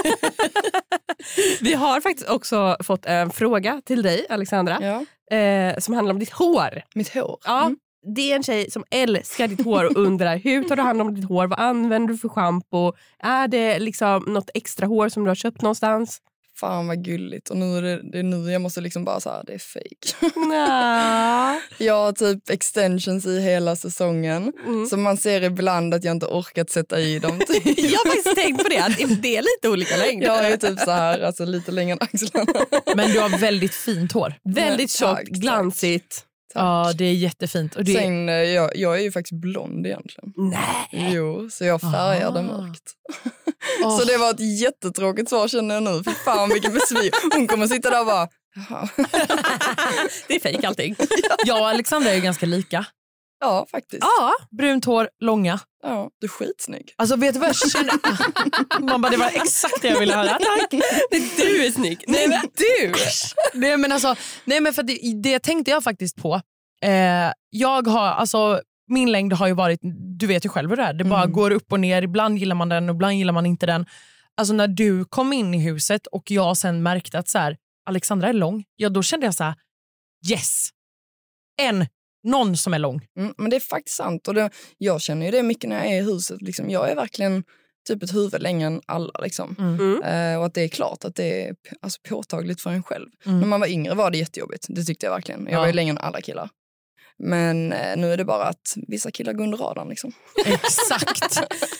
Vi har faktiskt också fått en fråga till dig, Alexandra. Som handlar om ditt hår. Mitt hår? Ja. Det är en tjej som älskar ditt hår och undrar hur tar du hand om ditt hår? Vad använder du för shampoo? Är det liksom något extra hår som du har köpt någonstans? Fan vad gulligt. Och nu är det nu jag måste liksom bara säga det är fake. Nah. Jag har typ extensions i hela säsongen. Så man ser ibland att jag inte orkat sätta i dem. Typ. Jag har faktiskt tänkt på det. Att det är lite olika längd. Jag är typ så här, alltså lite längre än axlarna. Men du har väldigt fint hår. Väldigt tjockt, glansigt. Tack. Ja, det är jättefint. Och Sen, jag är ju faktiskt blond egentligen. Nej. Jo, så jag färgar det mörkt. Så det var ett jättetråkigt svar känner jag nu. För fan vilken besvik. Hon kommer sitta där och bara... Det är fejk allting. Jag och Alexandra är ju ganska lika. Ja, faktiskt. Ja. Brunt hår, långa. Ja, du är skitsnygg. Alltså vet du vad jag känner? Man bara, det var exakt det jag ville höra. Tack. Du är snygg. Nej men du. Nej men för det tänkte jag faktiskt på. Jag har, alltså min längd har ju varit, du vet ju själv hur det är. Det bara går upp och ner, ibland gillar man den och ibland gillar man inte den. Alltså när du kom in i huset och jag sen märkte att så här, Alexandra är lång. Ja, då kände jag så här, yes. Någon som är lång. Men det är faktiskt sant. Och jag känner ju det mycket när jag är i huset. Liksom, jag är verkligen typ ett huvud längre än alla liksom. Och att det är klart att det är alltså, påtagligt för en själv. När man var yngre var det jättejobbigt, det tyckte jag verkligen. Jag var ju längre än alla killar. Men nu är det bara att vissa killar går under radarn liksom. Exakt.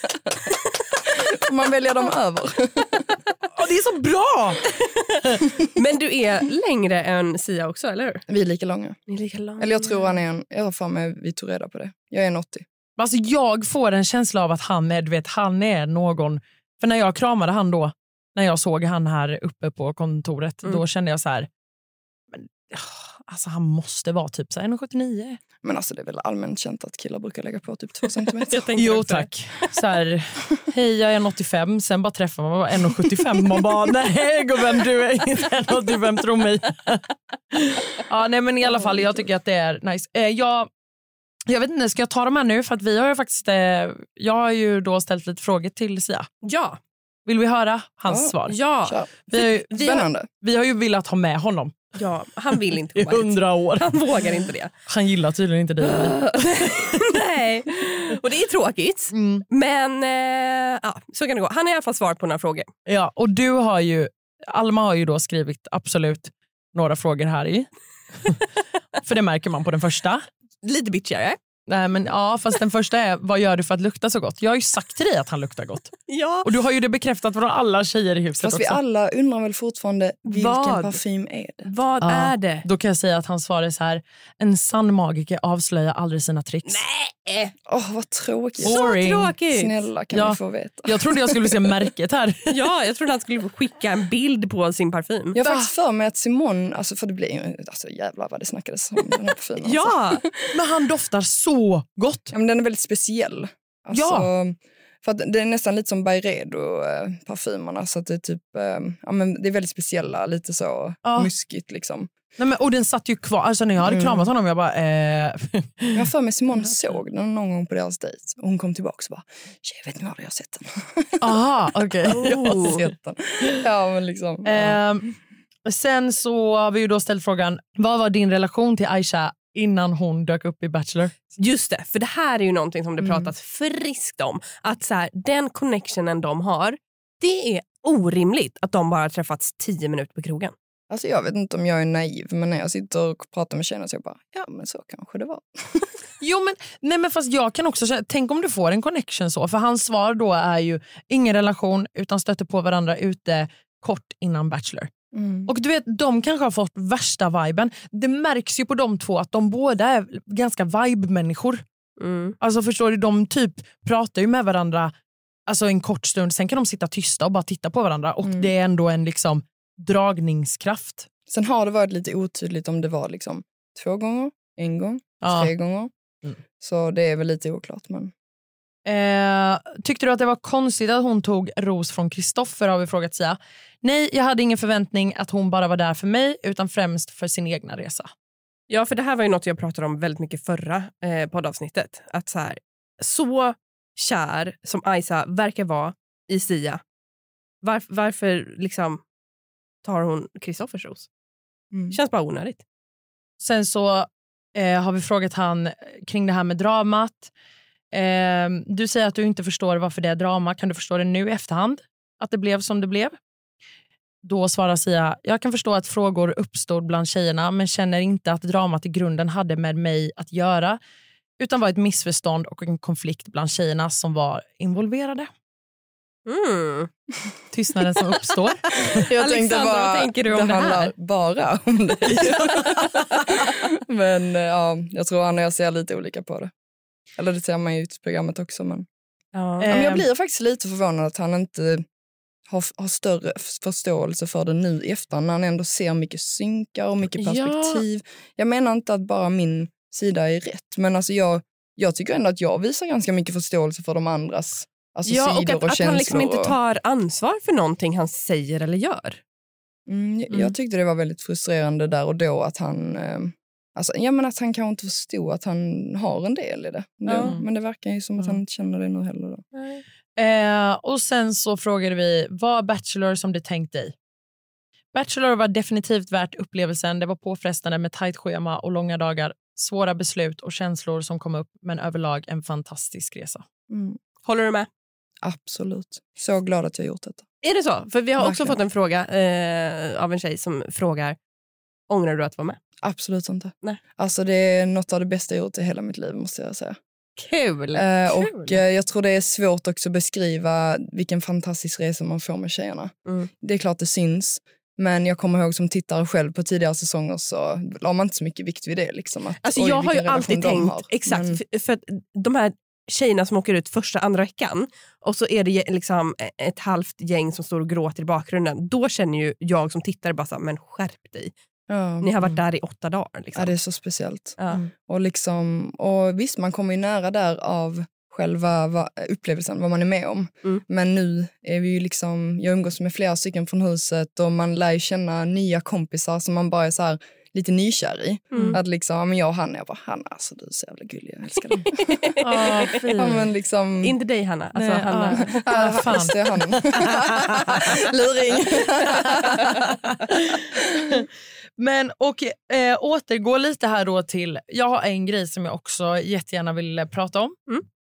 Man väljer dem över. Det är så bra! Men du är längre än Sia också, eller hur? Vi är lika långa. Ni är lika långa. Eller jag tror han är jag har för mig vi tog reda på det. Jag är 1,80. Alltså jag får en känsla av att han är någon. För när jag kramade han då, när jag såg han här uppe på kontoret, då kände jag så här, men, alltså han måste vara typ så 1,79. Men alltså det är väl allmänt känt att killar brukar lägga på typ 2 centimeter. Jo tack. Så här, hej jag är 1,85, sen bara träffar man 1,75 man bara, nej gubben du är inte 1,85, tro mig. Ja nej men i alla fall jag tycker att det är nice. Jag vet inte, ska jag ta de här nu? För att vi har ju faktiskt, jag har ju då ställt lite frågor till Sia. Ja. Vill vi höra hans svar? Ja. Spännande. Vi har ju velat ha med honom. Ja, han vill inte I komma hit. 100 år. Han vågar inte det. Han gillar tydligen inte dig. Nej, och det är tråkigt. Men ja, så kan det gå. Han har i alla fall svar på några frågor. Ja, och du har ju, Alma har ju då skrivit absolut några frågor här i. För det märker man på den första. Lite bitchigare. Nej men ja, fast den första är, vad gör du för att lukta så gott? Jag har ju sagt till dig att han luktar gott. Ja. Och du har ju det bekräftat från alla tjejer i huset Fast också. vi alla undrar väl fortfarande vilken parfym är det? Vad är det? Då kan jag säga att han svarar så här: en sann magiker avslöjar aldrig sina tricks. Nej. Vad tråkigt. Så tråkigt. Snälla kan vi få veta. Jag trodde jag skulle se märket här. Ja, jag trodde han skulle skicka en bild på sin parfym. Jag har faktiskt för mig att Simon, alltså för det blir alltså jävlar vad det snackades om den här parfymen. Ja, men han doftar så gott. Ja, men den är väldigt speciell. Alltså, för att det är nästan lite som Byredo-parfymerna. Så att det är typ, ja, men det är väldigt speciella, lite så muskigt liksom. Nej, men, och den satt ju kvar, alltså när jag hade kramat honom, jag bara... Jag har för mig Simon såg den någon gång på deras dejt. Och hon kom tillbaka och bara, tjej, vet ni vad, jag har sett den. Aha, okej. Jag har sett den. Ja, men liksom. Sen så har vi ju då ställt frågan, vad var din relation till Aisha innan hon dök upp i Bachelor? just det. För det här är ju någonting som det pratas friskt om. Att så här, den connectionen de har, det är orimligt att de bara har träffats 10 minuter på krogen. Alltså jag vet inte om jag är naiv, men när jag sitter och pratar med tjejerna så jag bara, ja men så kanske det var. Jo men, nej men fast jag kan också säga, tänk om du får en connection så. För hans svar då är ju ingen relation utan stöter på varandra ute kort innan Bachelor. Och du vet, de kanske har fått värsta viben. Det märks ju på de två att de båda är ganska vibe-människor. Alltså förstår du, de typ pratar ju med varandra alltså en kort stund, sen kan de sitta tysta och bara titta på varandra. Och det är ändå en liksom dragningskraft. Sen har det varit lite otydligt om det var liksom 2 gånger, 1 gång, 3 gånger. Så det är väl lite oklart. Men... tyckte du att det var konstigt att hon tog ros från Kristoffer, har vi frågat Sia. Nej, jag hade ingen förväntning att hon bara var där för mig utan främst för sin egna resa. Ja, för det här var ju något jag pratade om väldigt mycket förra poddavsnittet. Att så kär som Aisha verkar vara i Sia, varför liksom tar hon Kristoffers ros? Känns bara onödigt. Sen så har vi frågat han kring det här med dramat. Du säger att du inte förstår varför det är drama. Kan du förstå det nu i efterhand? Att det blev som det blev? Då svarar Sia, jag kan förstå att frågor uppstod bland tjejerna men känner inte att dramat i grunden hade med mig att göra utan var ett missförstånd och en konflikt bland tjejerna som var involverade. Tystnaden som uppstår. Jag tänkte bara, vad tänker du om det här? Bara om det. Men ja, jag tror han och jag ser lite olika på det. Eller det ser man ju i programmet också. Men men jag blir faktiskt lite förvånad att han inte har större förståelse för det nu efter. När han ändå ser mycket synkar och mycket perspektiv. Jag menar inte att bara min sida är rätt. Men alltså jag tycker ändå att jag visar ganska mycket förståelse för de andras sidor och känslor. Att han liksom inte tar ansvar för någonting han säger eller gör. Jag tyckte det var väldigt frustrerande där och då att han... att han kanske inte förstod att han har en del i det. Men det verkar ju som att han inte känner det nu heller. Då. Och sen så frågade vi, var Bachelor som du tänkt dig? Bachelor var definitivt värt upplevelsen. Det var påfrestande med tajt schema och långa dagar. Svåra beslut och känslor som kom upp, men överlag en fantastisk resa. Håller du med? Absolut. Så glad att jag gjort detta. Är det så? För vi har också Verkligen. fått en fråga av en tjej som frågar, ångrar du att vara med? Absolut inte. Nej. Alltså det är något av det bästa jag gjort i hela mitt liv, måste jag säga. Kul! Och jag tror det är svårt också att beskriva vilken fantastisk resa man får med tjejerna. Det är klart det syns. Men jag kommer ihåg som tittare själv på tidigare säsonger så la man inte så mycket vikt vid det. Liksom, att, alltså jag har ju alltid tänkt, exakt, för att de här tjejerna som åker ut första, andra veckan och så är det liksom ett halvt gäng som står och gråter i bakgrunden. Då känner ju jag som tittare bara så här, men skärp dig. Ja. Ni har varit där i 8 dagar. Liksom. Ja, det är så speciellt. Ja. Och visst, man kommer ju nära där av själva upplevelsen, vad man är med om. Men nu är vi ju liksom, jag umgås med flera stycken från huset och man lär ju känna nya kompisar som man bara är så här lite nykär i. Att liksom, men jag och Hanna, jag bara, Hanna, alltså du är så jävla gullig, jag älskar dig. Ja, men liksom... Inte dig, Hanna. Alltså, nej, Hanna. Fan. Det är han. Luring. Men och återgå lite här då till, jag har en grej som jag också jättegärna vill prata om.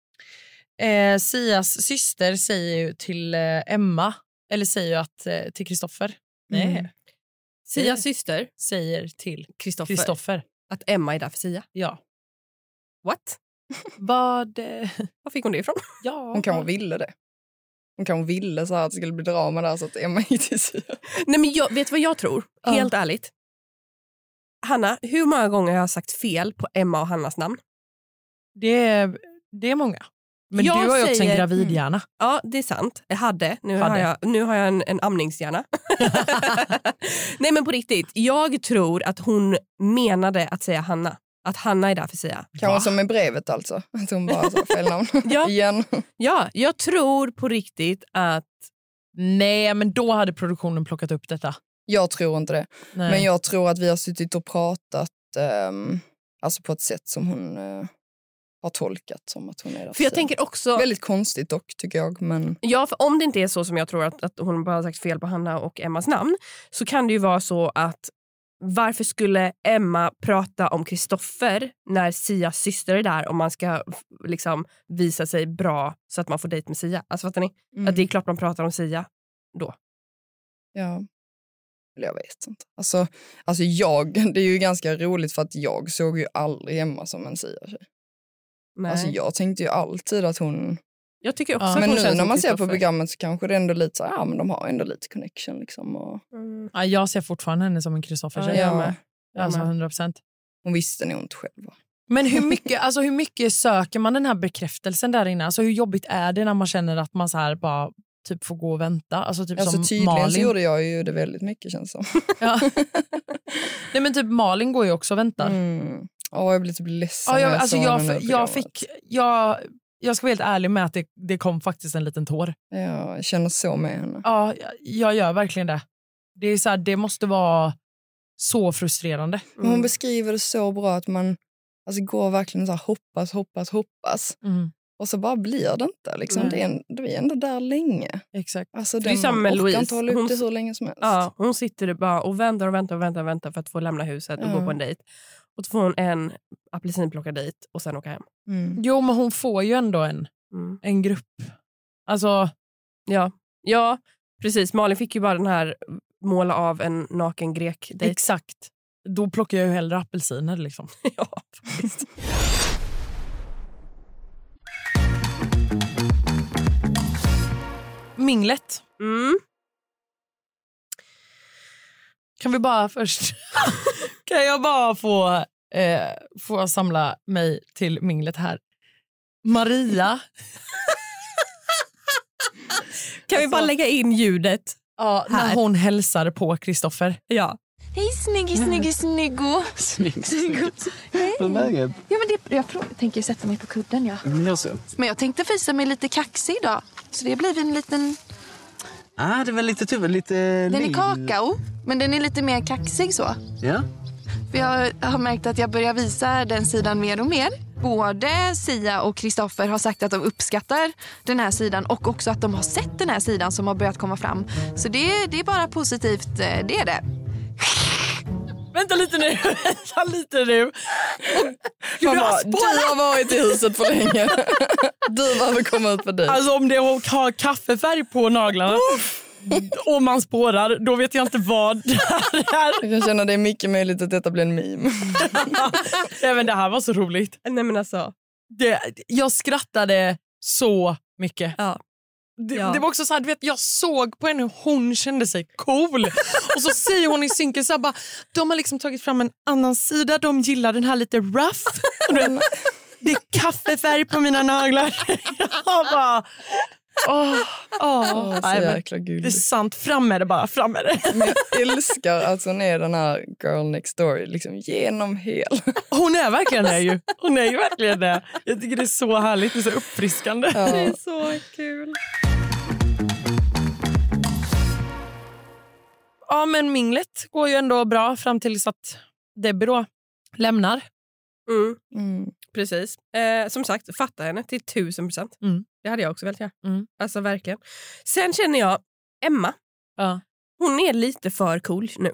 Sias syster säger ju till Emma, eller säger ju att till Kristoffer. Nej. Sias syster säger till Kristoffer att Emma är där för Sia. Ja. What? Var fick hon det ifrån? Ja. Hon kanske ville det. Hon kanske ville så här att det skulle bli drama där så att Emma gick till Sia. Nej, men vet vad jag tror? Helt ärligt. Hanna, hur många gånger har jag sagt fel på Emma och Hannas namn? Det är många. Men jag du har ju också säger, en gravidhjärna. Ja, det är sant. Jag hade. Nu har jag en amningshjärna. Nej, men på riktigt. Jag tror att hon menade att säga Hanna. Att Hanna är där för Sia. Kanske som med brevet alltså. Att hon bara sa fel namn. Igen. Ja, jag tror på riktigt att... Nej, men då hade produktionen plockat upp detta. Jag tror inte det. Nej. Men jag tror att vi har suttit och pratat alltså på ett sätt som hon har tolkat som att hon är där. För jag tänker också... Väldigt konstigt dock, tycker jag. Men... Ja, för om det inte är så som jag tror att hon bara har sagt fel på Hanna och Emmas namn, så kan det ju vara så att varför skulle Emma prata om Kristoffer när Sias syster är där om man ska liksom visa sig bra så att man får dejt med Sia? Alltså fattar ni? Att det är klart man pratar om Sia då. Ja. Eller jag vet inte. Alltså det är ju ganska roligt för att jag såg ju aldrig Emma som en Sia-tjej. Nej. Alltså jag tänkte ju alltid att hon... Jag tycker också att men hon nu känns när som man ser på Kristoffer. programmet så kanske det är ändå lite så här, ja men de har ändå lite connection liksom. Och... Ja, jag ser fortfarande henne som en Kristoffer. Ja, jag med. Alltså 100%. Hon visste nog inte själv. Men hur mycket söker man den här bekräftelsen där inne? Alltså hur jobbigt är det när man känner att man så här bara typ får gå och vänta? Alltså typ som tydligen Malin. så gjorde jag ju det väldigt mycket, känns som. Ja. Nej, men typ Malin går ju också och väntar. Jag blir typ ledsen. Jag ska vara helt ärlig med att det kom faktiskt en liten tår. Ja, jag känner så med henne. Ja, jag gör verkligen det. Det är så här, det måste vara så frustrerande. Hon beskriver det så bra att man går verkligen så här, hoppas. Och så bara blir det inte. Liksom. Det är ändå där länge. Exakt. Alltså, det är samma med Louise. Inte hålla upp det hur länge som helst. Ja, hon sitter bara och väntar för att få lämna huset och gå på en dejt. Och så får hon en apelsinplockad dejt och sen åka hem. Jo, men hon får ju ändå en grupp. Alltså... Ja, precis. Malin fick ju bara den här måla av en naken grek-dejt. Exakt. Då plockar jag ju hellre apelsiner liksom. Ja, faktiskt. Minglet. Kan vi bara först... kan jag bara få samla mig till minglet här? Maria. Kan vi bara lägga in ljudet? Ja, när hon hälsar på Kristoffer. Ja. Hej snyggo. Snyggo. Hur är läget? Ja, men jag tänker sätta mig på kudden, ja. Men jag tänkte visa mig lite kaxig idag. Så det blir en liten... Det var lite tufft, lite... Den är kakao, men den är lite mer kaxig så. Ja. För jag har märkt att jag börjar visa den sidan mer och mer. Både Sia och Kristoffer har sagt att de uppskattar den här sidan och också att de har sett den här sidan som har börjat komma fram. Så det är bara positivt, det är det. Vänta lite nu. Du har varit i huset för länge. Du behöver komma ut på dig. Alltså om det har kaffefärg på naglarna och man spårar, då vet jag inte vad det är. Jag kan känna det är mycket möjligt att detta blir en meme. Även det här var så roligt. Nej men alltså. Jag skrattade så mycket. Ja. Det var också så här, du vet, jag såg på henne hur hon kände sig cool. Och så säger hon i synken så här, bara, de har liksom tagit fram en annan sida. De gillar den här lite rough. Det är kaffefärg på mina naglar. Jag bara... så jäkla gulligt. Det är sant, fram med det bara, fram med det. Men jag älskar att hon är den här girl next door liksom genom hel. Hon är verkligen det ju. Hon är ju verkligen det. Jag tycker det är så härligt, det är så uppfriskande. Ja. Det är så kul. Ja, men minglet går ju ändå bra fram tills att Debbie då lämnar. Precis. Som sagt, fatta henne till 1000%. Det hade jag också velat göra. Alltså verkligen. Sen känner jag Emma. Ja. Hon är lite för cool nu.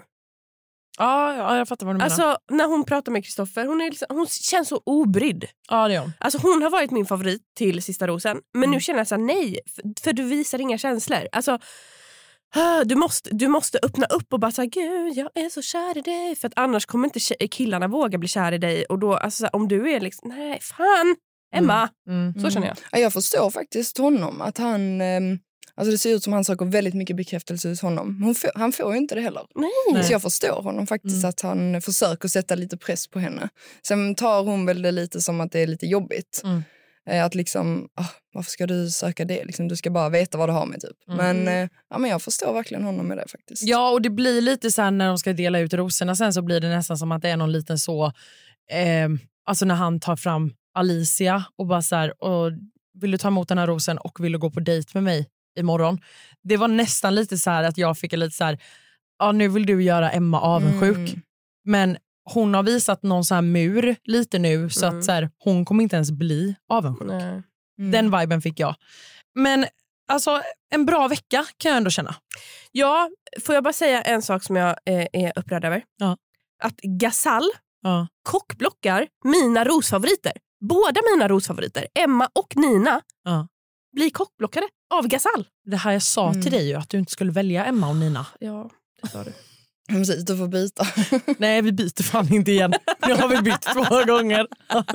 Ja, jag fattar vad du menar. Alltså när hon pratar med Kristoffer, hon känns så obrydd. Ja, det är hon. Alltså hon har varit min favorit till Sista rosen. Men nu känner jag så här, nej, för du visar inga känslor. Alltså du måste öppna upp och bara säga, gud, jag är så kär i dig. För att annars kommer inte killarna våga bli kär i dig. Och då, alltså, om du är liksom, nej, fan, Emma. Så känner jag. Ja, jag förstår faktiskt honom. Att han, alltså det ser ut som han söker väldigt mycket bekräftelse hos honom. Han får ju inte det heller. Nej. Så jag förstår honom faktiskt att han försöker sätta lite press på henne. Sen tar hon väl det lite som att det är lite jobbigt. Att liksom, varför ska du söka det? Liksom, du ska bara veta vad du har med typ. Men jag förstår verkligen honom med det faktiskt. Ja, och det blir lite så här när de ska dela ut roserna sen så blir det nästan som att det är någon liten så alltså när han tar fram Alicia och bara så här, och vill du ta emot den här rosen och vill du gå på dejt med mig imorgon? Det var nästan lite så här att jag fick lite så här, nu vill du göra Emma avundsjuk. Men hon har visat någon så här mur lite nu så att så här, hon kommer inte ens bli avundsjuk. Den viben fick jag. Men alltså en bra vecka kan jag ändå känna. Ja, får jag bara säga en sak som jag är upprörd över? Ja. Att Gasall kockblockar mina rosfavoriter. Båda mina rosfavoriter, Emma och Nina, blir kockblockade av Gasall. Det här jag sa till dig ju, att du inte skulle välja Emma och Nina. Ja, det sa du. Precis, du får byta. Nej, vi byter fan inte igen. Nu har vi bytt 2 gånger.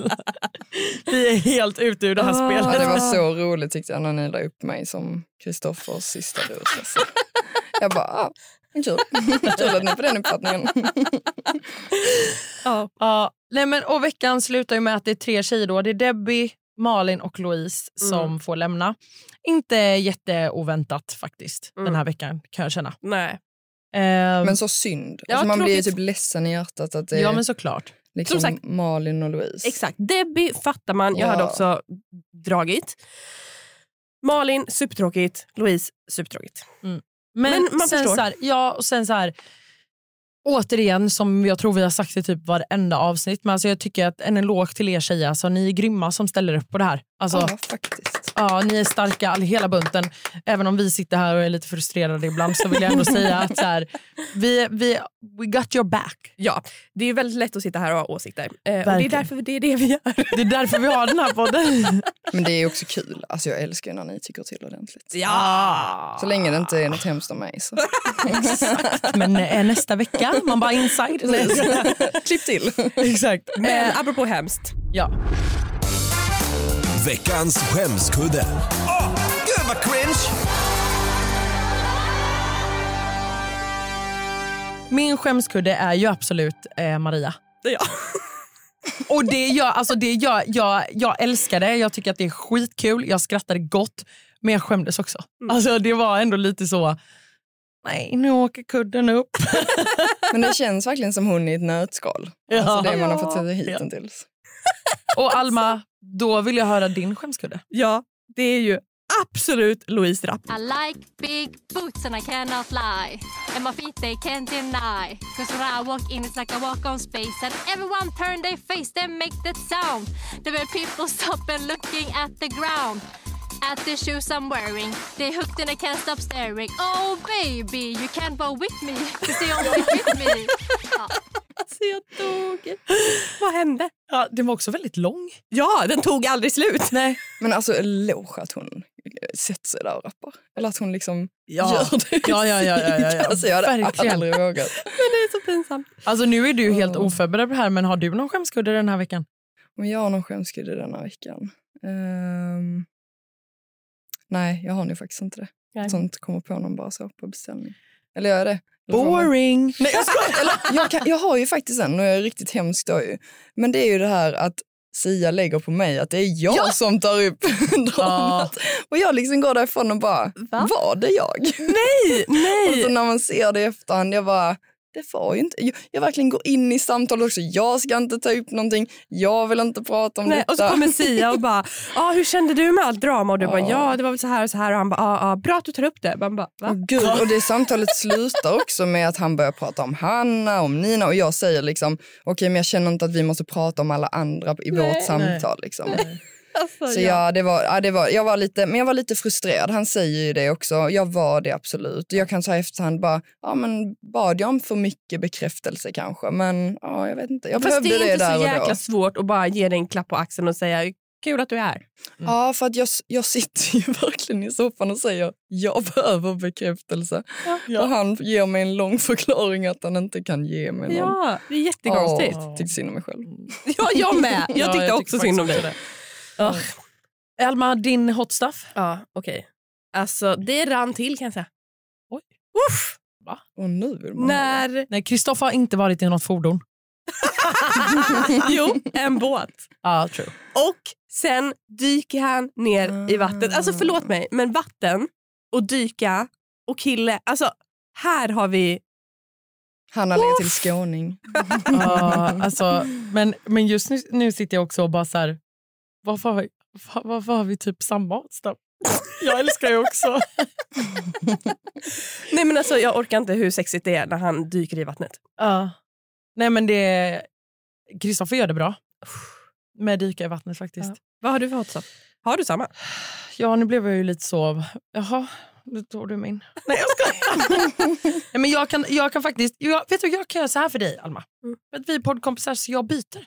Vi är helt ute ur det här spelet. Ja, det var så roligt tyckte jag när ni la upp mig som Kristoffers sista ros. Jag bara, kul att ni på den uppfattningen. Nej, men, och veckan slutar ju med att det är 3 tjejer då. Det är Debbie, Malin och Louise som får lämna. Inte jätteoväntat faktiskt den här veckan kan jag känna. Nej. Men så synd. Alltså, man blir ju typ ledsen i hjärtat att det är men såklart. Liksom som sagt, Malin och Louise. Exakt. Debbie fattar man. Jag hade också dragit. Malin, supertråkigt. Louise, supertråkigt. Men man sen förstår. Så här, och sen så här, återigen, som jag tror vi har sagt i typ varenda avsnitt, men alltså jag tycker att en eloge till er tjejer, alltså, ni är grymma som ställer upp på det här. Alltså, ja, faktiskt. Ja, ni är starka, hela bunten. Även om vi sitter här och är lite frustrerade ibland så vill jag ändå säga att så här, we got your back. Ja, det är väldigt lätt att sitta här och ha åsikter. Och det är därför det är det vi gör. Det är därför vi har den här podden. Men det är också kul. Alltså jag älskar när ni tycker till ordentligt. Ja! Så länge det inte är något hemskt om mig. Så. Exakt. Men nästa vecka, man bara inside. Klipp till. Exakt. Men apropå hemskt. Ja. Veckans skämskudde. Gud vad cringe! Min skämskudde är ju absolut Maria. Ja. Och jag älskar det. Jag tycker att det är skitkul. Jag skrattade gott. Men jag skämdes också. Alltså det var ändå lite så... Nej, nu åker kudden upp. Men det känns verkligen som hon i ett nötskal. Alltså det man har fått säga hittills. Och Alma, då vill jag höra din skämskudde. Ja, det är ju absolut Louise Rapp. I like big boots and I cannot lie. And my feet they can't deny. Cause when I walk in it's like I walk on space. And everyone turn their face, they make that sound. The way people stop and looking at the ground. At the shoes I'm wearing, they hooked and I can't stop staring. Oh baby, you can't go with me, cause they don't fit with me. Ja. Alltså jag dog. Vad hände? Ja, den var också väldigt lång. Ja, den tog aldrig slut. Nej. Men alltså eloge att hon sätter sig där och rappar. Eller att hon liksom Ja. gör det. Ja. Alltså jag hade Verkligen. aldrig vågat. Men det är så pinsamt. Alltså nu är du helt oförberedd på det här, men har du någon skämskudde den här veckan? Om jag har någon skämskudde denna veckan? Nej, jag har nog faktiskt inte det. Nej. Sånt kommer på någon bara så på beställning. Eller gör jag det? Boring. Nej, jag skojar. Jag har ju faktiskt en och jag är riktigt hemskt då ju. Men det är ju det här att Sia lägger på mig att det är jag som tar upp dramat. Och jag liksom går därifrån och bara, var det jag? Nej. Och så när man ser det i efterhand, jag bara, det var ju inte. Jag verkligen går in i samtal också. Jag ska inte ta upp någonting. Jag vill inte prata om detta. Och så kommer Sia och bara, hur kände du med allt drama? Och du bara, ja det var väl så här och så här. Och han bara, bra att du tar upp det. Man bara, va? Gud, och det samtalet slutar också med att han börjar prata om Hanna, om Nina. Och jag säger liksom, okej, men jag känner inte att vi måste prata om alla andra i vårt samtal. Liksom. Alltså, Så jag var lite frustrerad. Han säger ju det också. Jag var det absolut. Jag kan säga efterhand bara, men bad jag om för mycket bekräftelse kanske. Men jag vet inte. Jag fast behövde det är inte där så och jäkla då. svårt att bara ge dig en klapp på axeln och säga, kul att du är här. Ja, för att jag sitter ju verkligen i soffan och säger, jag behöver bekräftelse. Och han ger mig en lång förklaring att han inte kan ge mig någon. Ja, det är jättekonstigt. Tyckte synd om mig själv. Ja, jag med. Jag tyckte också synd om dig. Elma, din hot stuff? Ja, okej. Alltså, det rann till kan jag säga. Oj. Uff! Va? Och nu vill man Nej, Kristoffer har inte varit i något fordon. Jo, en båt. Ja, true. Och sen dyker han ner i vattnet. Alltså förlåt mig, men vatten och dyka och kille. Alltså, här har vi... Han har legat till skåning. Alltså, men just nu sitter jag också och bara så här, varför har vi typ samma hotstuff? Jag älskar ju också. Nej men alltså jag orkar inte hur sexigt det är när han dyker i vattnet. Nej men Kristoffer gör det bra. Med dyka i vattnet faktiskt. Ja. Vad har du för hotstuff? Har du samma? Ja, nu blev jag ju lite så. Jaha, då tog du min. Nej, jag skojar. Nej, men jag kan faktiskt... vet du, jag kan göra så här för dig, Alma. För att vi är poddkompisar så jag byter.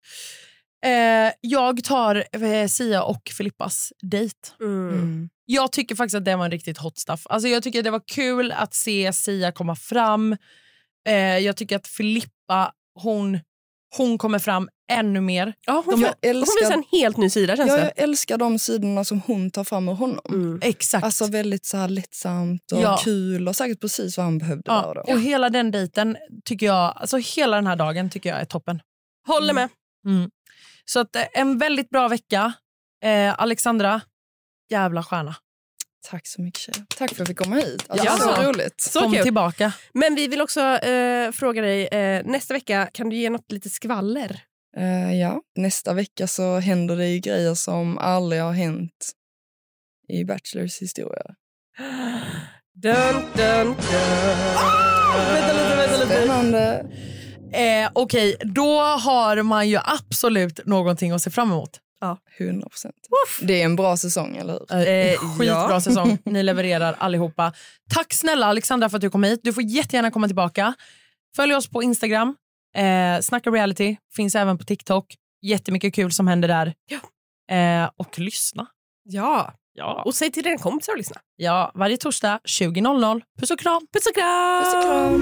Jag tar Sia och Filippas dejt. Jag tycker faktiskt att det var en riktigt hot stuff. Alltså jag tycker att det var kul att se Sia komma fram. Jag tycker att Filippa, hon kommer fram ännu mer. Ja, hon visar en helt ny sida känns det. Jag älskar de sidorna som hon tar fram ur honom. Exakt. Alltså väldigt så här lättsamt och kul och säkert precis vad han behövde där och då. Och hela den dejten tycker jag, alltså hela den här dagen tycker jag är toppen. Håller med. Så att en väldigt bra vecka. Alexandra, jävla stjärna. Tack så mycket tjejer. Tack för att jag fick komma hit. Alltså, Ja, så roligt. Så Kom kul. tillbaka. Men vi vill också fråga dig, nästa vecka kan du ge något lite skvaller? Ja, nästa vecka så händer det ju grejer som aldrig har hänt i Bachelors historia. Dun, dun, dun. Vänta lite. Spännande. Okej, då har man ju absolut någonting att se fram emot. Ja, 100%. Det är en bra säsong, eller hur? Skitbra säsong. Ni levererar allihopa. Tack snälla Alexandra för att du kom hit. Du får jättegärna komma tillbaka. Följ oss på Instagram. Snacka reality. Finns även på TikTok. Jättemycket kul som händer där. Ja. Och lyssna. Ja. Och säg till dina kompisar att lyssna. Ja, varje torsdag 20:00. Puss och kram. Puss och kram. Puss och kram.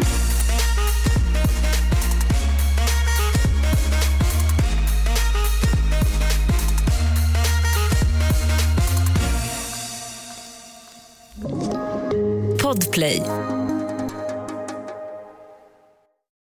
Podplay.